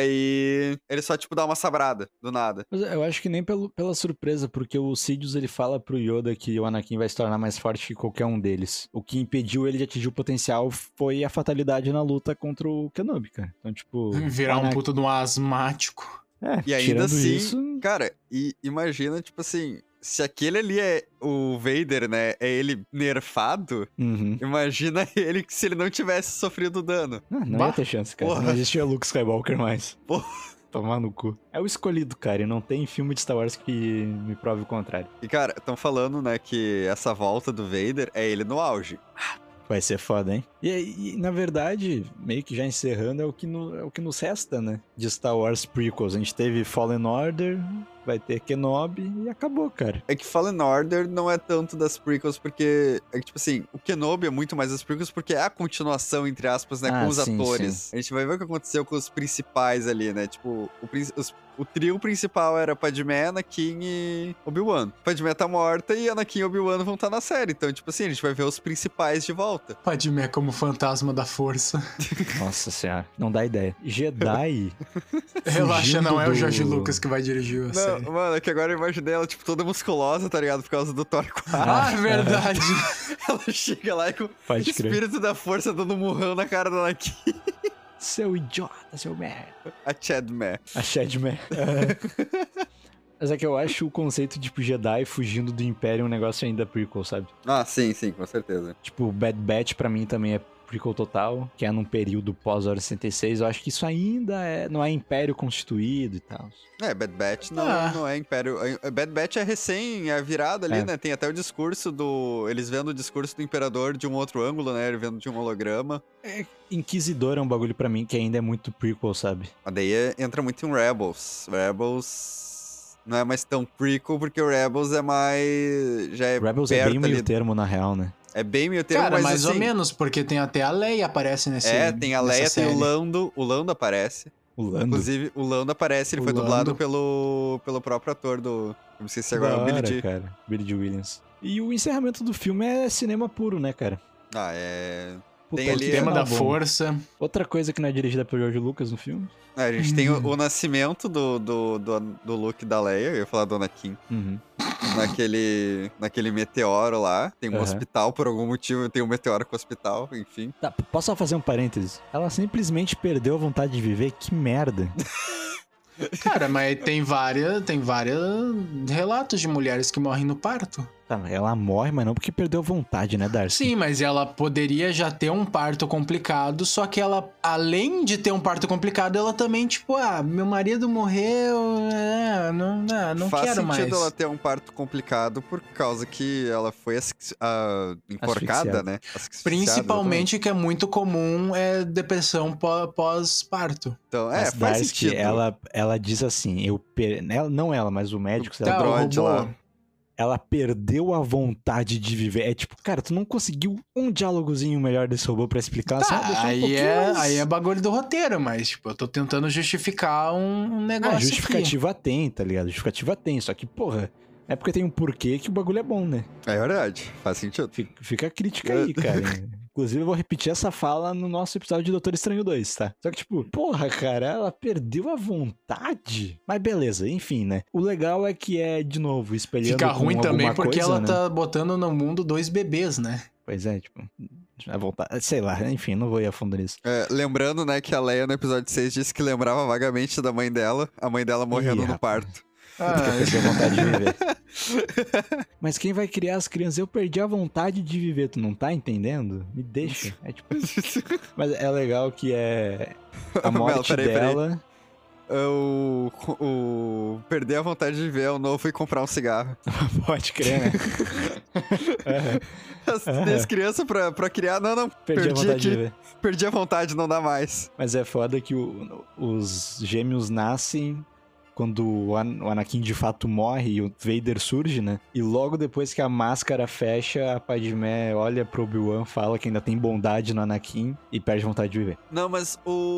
aí, ele só, tipo, dá uma sabrada, do nada. Mas eu acho que nem pelo, pela surpresa, porque o Sidious ele fala pro Yoda que o Anakin vai se tornar mais forte que qualquer um deles. O que impediu ele de atingir o potencial foi a fatalidade na luta contra o Kenobi, cara. Então, tipo... Virar o um Anakin- puta de um asmático. É, E ainda tirando assim, isso... cara, e imagina, tipo assim, se aquele ali é o Vader, né? É ele nerfado, Uhum. imagina ele se ele não tivesse sofrido dano. Ah, não Bah. ia ter chance, cara. Porra. Não existia Luke Skywalker mais. Porra. Tomar no cu. É o escolhido, cara, e não tem filme de Star Wars que me prove o contrário. E, cara, estão falando, né, que essa volta do Vader é ele no auge. Vai ser foda, hein? E, e, na verdade, meio que já encerrando, é o, que no- é o que nos resta, né? De Star Wars prequels. A gente teve Fallen Order, vai ter Kenobi e acabou, cara. É que Fallen Order não é tanto das prequels, porque... É que, tipo assim, o Kenobi é muito mais das prequels, porque é a continuação, entre aspas, né, Ah, com os sim, atores. A gente vai ver o que aconteceu com os principais ali, né? Tipo, o, prin- os- o trio principal era Padmé, Anakin e Obi-Wan. Padmé tá morta e Anakin e Obi-Wan vão estar na série. Então, tipo assim, a gente vai ver os principais de volta. Padmé como fantasma da força. Nossa senhora, não dá ideia. Jedi... Relaxa, não é o do- Jorge Lucas que vai dirigir a série. Não, mano, é que agora eu imaginei ela, tipo, toda musculosa, tá ligado? Por causa do Thor quatro. Ah, verdade. Ela chega lá e com o Pode crer. espírito da força dando um murrão na cara do Anakin. Seu idiota, seu merda. A Chadmé. A Shadman. Mas é que eu acho o conceito de tipo, Jedi fugindo do Império um negócio ainda prequel, sabe? Ah, sim, sim, com certeza. Tipo, Bad Batch pra mim também é prequel total, que é num período pós-Hora sessenta e seis. Eu acho que isso ainda é, não é Império constituído e tal. É, Bad Batch não, Ah. não é Império. A Bad Batch é recém, é virada ali, É. né? Tem até o discurso do... Eles vendo o discurso do Imperador de um outro ângulo, né? Ele vendo de um holograma. Inquisidor é um bagulho pra mim que ainda é muito prequel, sabe? A daí é- entra muito em Rebels. Rebels... Não é mais tão prequel, porque o Rebels é mais... Já é Rebels é perto bem meio ali. termo, na real, né? É bem meio termo, Cara, mas mais assim... ou menos, porque tem até a Leia aparece nesse É, tem a nessa Leia, tem o série. Lando. O Lando aparece. O Lando. Inclusive, o Lando aparece, ele O foi Lando. dublado pelo, pelo próprio ator do... Eu não sei se agora é Da o Billy hora, Dee. cara. Billy Dee Williams. E o encerramento do filme é cinema puro, né, cara? Ah, é... Puta, Tem que ali- Tema final da bom. força. Outra coisa que não é dirigida pelo George Lucas no filme. É, a gente tem o, o nascimento do, do, do, do Luke e da Leia, eu ia falar do Anakin, Uhum. naquele, naquele meteoro lá. Tem um Aham. hospital, por algum motivo tem um meteoro com o hospital, enfim. Tá, posso só fazer um parêntese? Ela simplesmente perdeu a vontade de viver? Que merda. Cara, mas tem várias, tem vários relatos de mulheres que morrem no parto. Tá, ela morre, mas não porque perdeu a vontade, né, Darcy? Sim, mas ela poderia já ter um parto complicado, só que ela, além de ter um parto complicado, ela também, tipo, ah, meu marido morreu, é, não, não, não Faz quero sentido mais. ela ter um parto complicado por causa que ela foi asfixi- ah, enforcada, Asfixiada. né? Asfixiada, Principalmente que é muito comum é depressão pó- pós-parto. Então, é, Mas faz Darcy, sentido. ela, ela diz assim, eu per... ela- não ela, mas o médico, sei lá, Tá, o androide robô. lá. ela perdeu a vontade de viver. É tipo, cara, tu não conseguiu um diálogozinho melhor desse robô pra explicar? Tá, Só deixar um aí, pouquinho é, mais- aí é bagulho do roteiro, mas, tipo, eu tô tentando justificar um, um negócio Ah, aqui. justificativa tem, tá ligado? Justificativa tem, só que, porra, é porque tem um porquê que o bagulho é bom, né? É verdade, faz sentido. Fica, fica a crítica aí, cara. Inclusive, eu vou repetir essa fala no nosso episódio de Doutor Estranho dois, tá? Só que, tipo, porra, cara, ela perdeu a vontade. Mas beleza, enfim, né? O legal é que é, de novo, espelhando Fica com ruim também alguma porque coisa, ela né? tá botando no mundo dois bebês, né? Pois é, tipo, a vontade... Sei lá, enfim, não vou ir a fundo nisso. É, lembrando, né, que a Leia no episódio seis disse que lembrava vagamente da mãe dela, a mãe dela morrendo Ih, no rapaz. parto. Ah, Perdeu a vontade de viver. Mas quem vai criar as crianças? Eu perdi a vontade de viver, tu não tá entendendo? Me deixa. É tipo... Mas é legal que é a Mel, morte peraí, peraí. dela... O, o perder a vontade de ver é o novo e comprar um cigarro. Pode crer, né? As três crianças pra, pra criar, não, não, Perdi, perdi, a vontade aqui, de ver. perdi a vontade, não dá mais. Mas é foda que o- os gêmeos nascem quando o An- o Anakin de fato morre e o Vader surge, né? E logo depois que a máscara fecha, a Padmé olha pro Obi-Wan, fala que ainda tem bondade no Anakin e perde a vontade de viver. Não, mas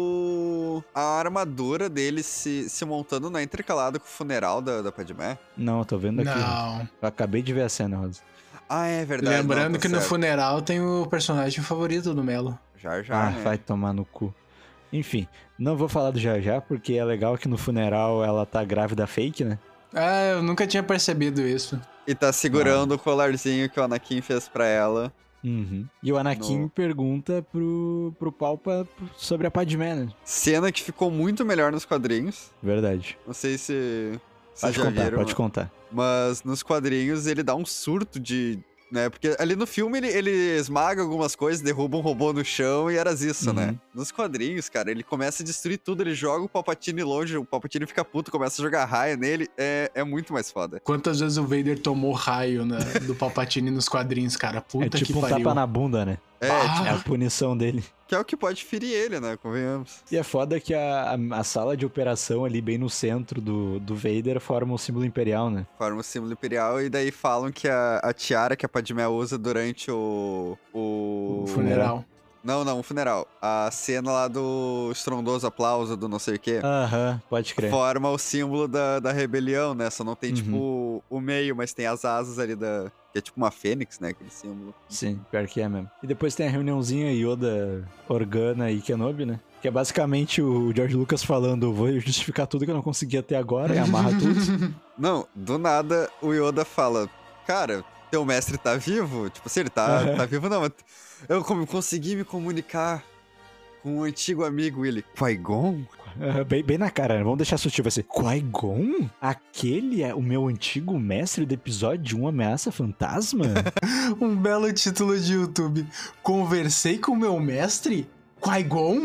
o... a armadura dele se, se montando não é intercalado com o funeral da, da Padmé? Não, eu tô vendo aqui. Rosa. não. Eu acabei de ver a cena, Rosa. Ah, é verdade. Lembrando não, tá que no certo. funeral tem o personagem favorito do Melo. Já, já, Ah, né? vai tomar no cu. Enfim, não vou falar do Jar Jar, porque é legal que no funeral ela tá grávida fake, né? Ah, eu nunca tinha percebido isso. E tá segurando o colarzinho que o Anakin fez pra ela. Uhum. E o Anakin No- pergunta pro, pro Palpa sobre a Padmé, né? Cena que ficou muito melhor nos quadrinhos. Verdade. Não sei se vocês Pode já contar, viram. pode contar. Mas nos quadrinhos ele dá um surto de... né? Porque ali no filme ele, ele esmaga algumas coisas, derruba um robô no chão e era isso, Uhum. né? Nos quadrinhos, cara, ele começa a destruir tudo, ele joga o Palpatine longe, o Palpatine fica puto, começa a jogar raio nele, é, é muito mais foda. Quantas vezes o Vader tomou raio na- do Palpatine nos quadrinhos, cara? Puta É tipo que um pariu. tapa na bunda, né? É, Ah. É a punição dele. que é o que pode ferir ele, né? Convenhamos. E é foda que a, a, a sala de operação ali bem no centro do, do Vader forma o símbolo imperial, né? Forma o símbolo imperial e daí falam que a, a tiara que a Padmé usa durante o... O, O funeral. Não, não, o funeral. A cena lá do estrondoso aplauso do não sei o quê. Aham, pode crer. Forma o símbolo da, da rebelião, né? Só não tem, Uhum. tipo, o meio, mas tem as asas ali da... Que é tipo uma fênix, né? Aquele símbolo. Sim, pior que é mesmo. E depois tem a reuniãozinha Yoda, Organa e Kenobi, né? Que é basicamente o George Lucas falando, vou justificar tudo que eu não consegui até agora e amarra tudo. Não, do nada o Yoda fala, cara, teu mestre tá vivo? Tipo assim, ele tá, Aham. tá vivo não, mas eu como consegui me comunicar com um antigo amigo, ele, Qui-Gon? Ah, bem, bem na cara, né? Vamos deixar sutil, vai ser Qui-Gon? Aquele é o meu antigo mestre do episódio um Ameaça Fantasma? Um belo título de YouTube. Conversei com meu mestre? Qui-Gon?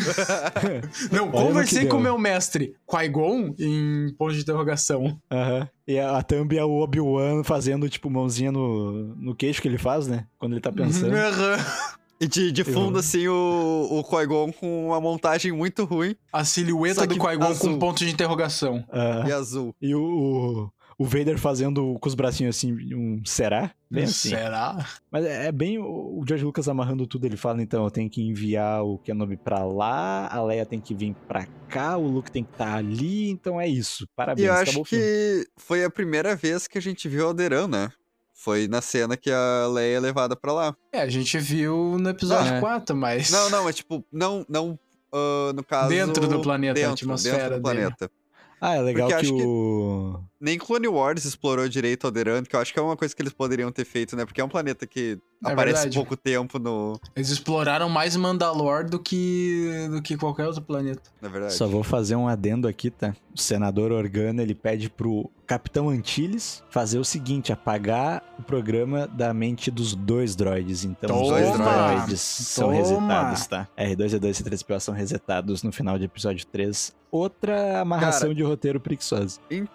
Não, Olha no conversei que com deu. meu mestre. Qui-Gon? Em ponto de interrogação. Aham. E a, a thumb é o Obi-Wan fazendo, tipo, mãozinha no, no queixo que ele faz, né? Quando ele tá pensando. Aham. E de, de fundo, Eu- assim, o, o Qui-Gon com uma montagem muito ruim A silhueta Só do que Qui-Gon azul. com ponto de interrogação. Ah, e azul. e o, o, o Vader fazendo com os bracinhos assim, um será? Bem assim. Será? Mas é é bem o o George Lucas amarrando tudo. Ele fala, então, eu tenho que enviar o Kenobi pra lá, a Leia tem que vir pra cá, o Luke tem que estar ali, então é isso. E Parabéns, eu acabou acho o filme. que foi a primeira vez que a gente viu Alderaan, né? Foi na cena que a Leia é levada pra lá. É, a gente viu no episódio É. quatro, mas... Não, não, é tipo, não, não, ah, no caso... Dentro do planeta, a dentro, atmosfera dentro do dele. planeta. Ah, é legal Porque que acho que- o... Nem Clone Wars explorou direito Alderaan, que eu acho que é uma coisa que eles poderiam ter feito, né? Porque é um planeta que É aparece verdade. pouco tempo no... Eles exploraram mais Mandalor do que, do que qualquer outro planeta. Na verdade. Só vou fazer um adendo aqui, tá? O senador Organa, ele pede pro Capitão Antilles fazer o seguinte, apagar o programa da mente dos dois droids. Então os dois Toma! droids são Toma! resetados, tá? R dois D dois e C três P O são resetados no final de episódio três. Outra amarração Cara, de roteiro preguiçosa. Então,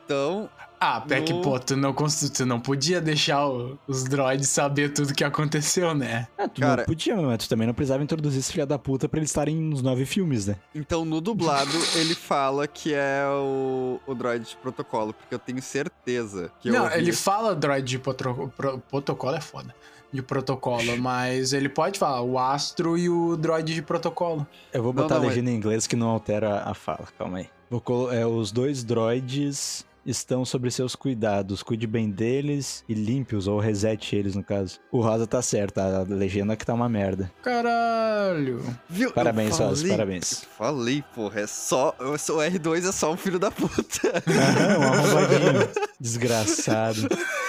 Ah, é que, No- pô, tu não, cons- tu não podia deixar o- os droids saber tudo que aconteceu, né? Ah, tu Cara- não podia, mas tu também não precisava introduzir esse filho da puta pra eles estarem nos nove filmes, né? Então, no dublado, ele fala que é o, o droid de protocolo, porque eu tenho certeza que eu não, ouvi ele isso. fala droid de potro- pro- protocolo, é foda. De protocolo, mas ele pode falar o astro e o droid de protocolo. Eu vou Não, botar não, a legenda em inglês que não altera a fala, calma aí. Vou colo- é, os dois droids estão sobre seus cuidados, cuide bem deles e limpe-os, ou resete eles, no caso. O Rosa tá certo, a legenda que tá uma merda. Caralho. Viu? Parabéns, Eu Rosa, falei- parabéns. eu Falei, porra, é só. eu sou- O R dois é só um filho da puta. Aham, um arrombadinho. Desgraçado.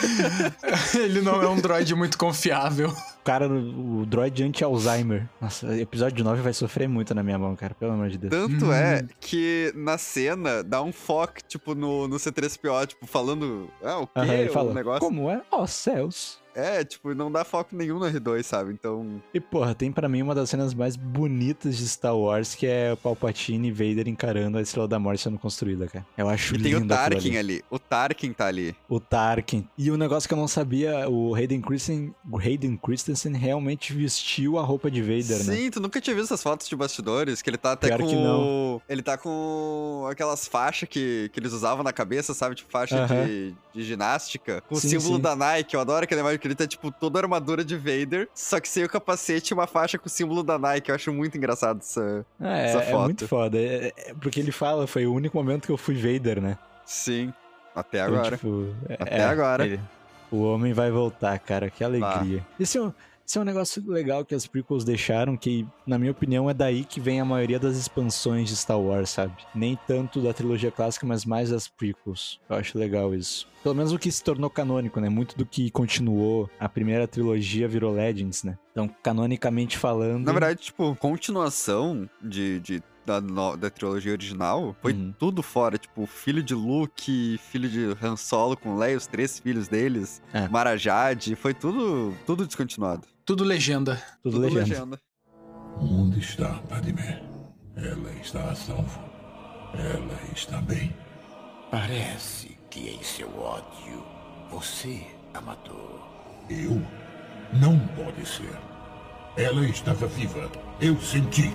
Ele não é um droid muito confiável. O cara, o droid anti-Alzheimer. Nossa, o episódio nove vai sofrer muito na minha mão, cara, pelo amor de Deus. Tanto Hum. é que na cena dá um foco, tipo, no, no C três P O, tipo, falando. Ah, o quê? Aham, ele o fala, negócio. como é? Ó céus. É, tipo, não dá foco nenhum no R dois, sabe? Então. E, porra, tem pra mim uma das cenas mais bonitas de Star Wars, que é o Palpatine e Vader encarando a Estrela da Morte sendo construída, cara. Eu acho E lindo tem o aquilo Tarkin ali. ali. O Tarkin tá ali. O Tarkin. E o negócio que eu não sabia, o Hayden Christensen, o Hayden Christensen realmente vestiu a roupa de Vader, né? Sim, tu nunca tinha visto essas fotos de bastidores? Que ele tá até Pior com. que não. Ele tá com aquelas faixas que, que eles usavam na cabeça, sabe? Tipo, faixa Aham. de, de ginástica. Com Sim, o símbolo sim. da Nike. Eu adoro aquele imagem que ele tá, tipo, toda a armadura de Vader, só que sem o capacete e uma faixa com o símbolo da Nike. Eu acho muito engraçado essa. Ah, é, essa é foto. muito foda. É- é- porque ele fala, foi o único momento que eu fui Vader, né? Sim. Até Então, agora. tipo, é- Até é, agora. ele- o homem vai voltar, cara. Que alegria. Esse é, um, esse é um negócio legal que as prequels deixaram, que, na minha opinião, é daí que vem a maioria das expansões de Star Wars, sabe? Nem tanto da trilogia clássica, mas mais das prequels. Eu acho legal isso. Pelo menos o que se tornou canônico, né? Muito do que continuou a primeira trilogia virou Legends, né? Então, canonicamente falando... Na verdade, tipo, continuação de, de, da, no- da trilogia original foi Uhum. tudo fora. Tipo, filho de Luke, filho de Han Solo com Leia, os três filhos deles, É. Mara Jade, foi tudo, tudo descontinuado. Tudo legenda. tudo, legenda. Onde está Padmé? Ela está a salvo. Ela está bem. Parece que em seu ódio você a matou. Eu? Não pode ser. Ela estava viva. Eu senti.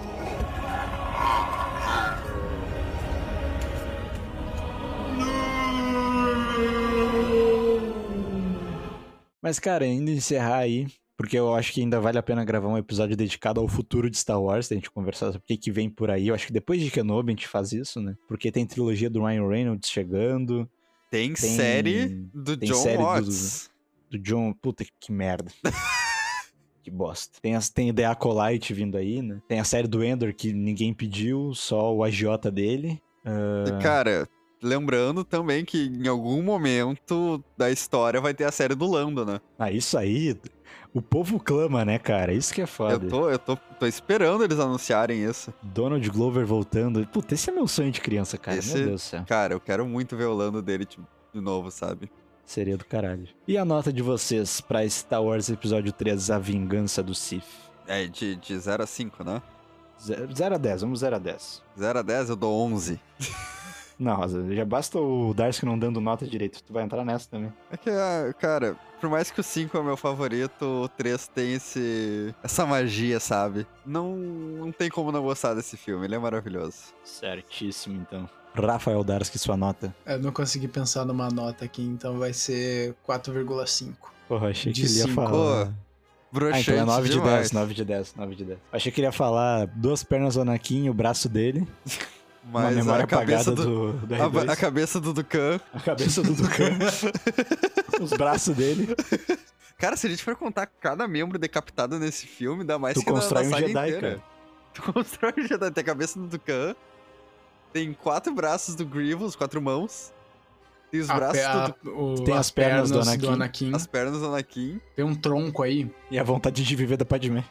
Mas, cara, ainda encerrar aí, porque eu acho que ainda vale a pena gravar um episódio dedicado ao futuro de Star Wars, a gente conversar sobre o que, que vem por aí. Eu acho que depois de Kenobi a gente faz isso, né? Porque tem trilogia do Ryan Reynolds chegando, Tem, Tem- série do tem John série do- Watts. do John... Puta, que merda. Que bosta. Tem, as, tem The Acolyte vindo aí, né? Tem a série do Endor que ninguém pediu, só o agiota dele. Ah, Cara, lembrando também que em algum momento da história vai ter a série do Lando, né? Ah, isso aí... O povo clama, né, cara? Isso que é foda. Eu tô, eu tô, tô esperando eles anunciarem isso. Donald Glover voltando. Puta, esse é meu sonho de criança, cara. Esse- Meu Deus do céu. Cara, eu quero muito ver o Lando dele tipo, de novo, sabe? Seria do caralho. E a nota de vocês pra Star Wars Episódio três, A Vingança do Sith? É de, de zero a cinco, né? zero a dez, vamos zero a dez. zero a dez eu dou onze. Não, Rosa, já basta o Darcy não dando nota direito. Tu vai entrar nessa também. É que, ah, cara, por mais que o cinco é o meu favorito, o três tem esse, essa magia, sabe? Não, não tem como não gostar desse filme, ele é maravilhoso. Certíssimo, então. Rafael Darcy, sua nota. Eu não consegui pensar numa nota aqui, então vai ser quatro vírgula cinco. Porra, achei De que ele ia cinco. falar. Pô, Ah, broxante então é nove de demais. dez, nove de dez, nove de dez. Achei que ele ia falar duas pernas do Anakin, o braço dele, uma Mas memória a cabeça apagada do, do, do a, R dois, a cabeça do Dukan. a cabeça do Dukan, os braços dele. Cara, se a gente for contar cada membro decapitado nesse filme, dá mais Tu que na, constrói na um saga Jedi, inteira. cara. Tu constrói um Jedi. Tem a cabeça do Dukan, tem quatro braços do Grievous, quatro mãos, tem os A braços pe- a- do, o- Tem as pernas do Anakin. Anakin. as pernas do Anakin. Tem um tronco aí. E a vontade de viver da Padmé.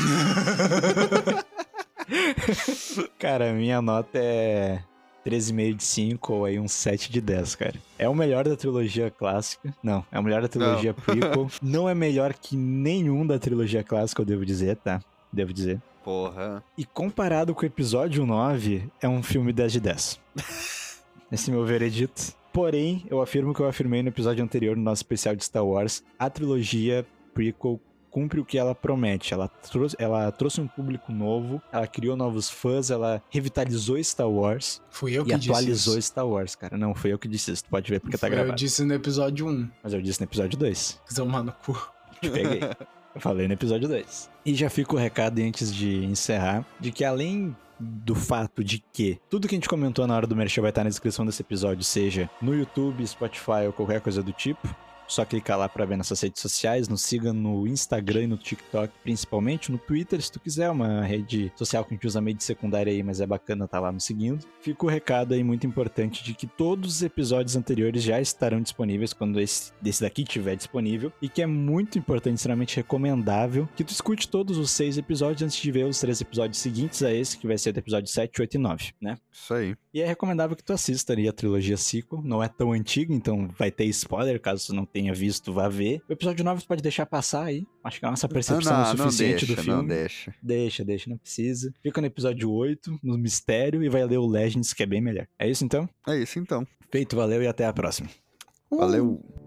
Cara, minha nota é treze vírgula cinco de cinco ou aí um sete de dez, cara. É o melhor da trilogia clássica. Não, é o melhor da trilogia prequel. Não é melhor que nenhum da trilogia clássica, eu devo dizer, tá? Devo dizer. Porra. E comparado com o episódio nove, é um filme dez de dez. Esse é meu veredito. Porém, eu afirmo que eu afirmei no episódio anterior, no nosso especial de Star Wars, a trilogia prequel cumpre o que ela promete. Ela trouxe, ela trouxe um público novo, ela criou novos fãs, ela revitalizou Star Wars. Fui eu e que disse atualizou isso. Star Wars, cara. Não, foi eu que disse isso. Tu pode ver porque tá Foi gravado. Eu disse no episódio um. Mas eu disse no episódio dois. Que tomar no cu. Te peguei. Eu falei no episódio dois. E já fica o recado antes de encerrar, de que além do fato de que tudo que a gente comentou na hora do merchan vai estar na descrição desse episódio, seja no YouTube, Spotify ou qualquer coisa do tipo. Só clicar lá pra ver nossas redes sociais, nos siga no Instagram e no TikTok, principalmente, no Twitter, se tu quiser, uma rede social que a gente usa meio de secundária aí, mas é bacana tá lá nos seguindo. Fica o recado aí muito importante de que todos os episódios anteriores já estarão disponíveis quando esse desse daqui estiver disponível, e que é muito importante, extremamente recomendável, que tu escute todos os seis episódios antes de ver os três episódios seguintes a esse, que vai ser do episódio sete, oito e nove, né? Isso aí. E é recomendável que tu assista ali a trilogia sequel, não é tão antiga, então vai ter spoiler, caso tu não tenha visto, vá ver. O episódio nove tu pode deixar passar aí, acho que a nossa percepção não, é o suficiente não deixa, do filme. Não deixa, Deixa, deixa, não precisa. Fica no episódio oito, no mistério, e vai ler o Legends, que é bem melhor. É isso então? É isso então. Feito, valeu e até a próxima. Valeu.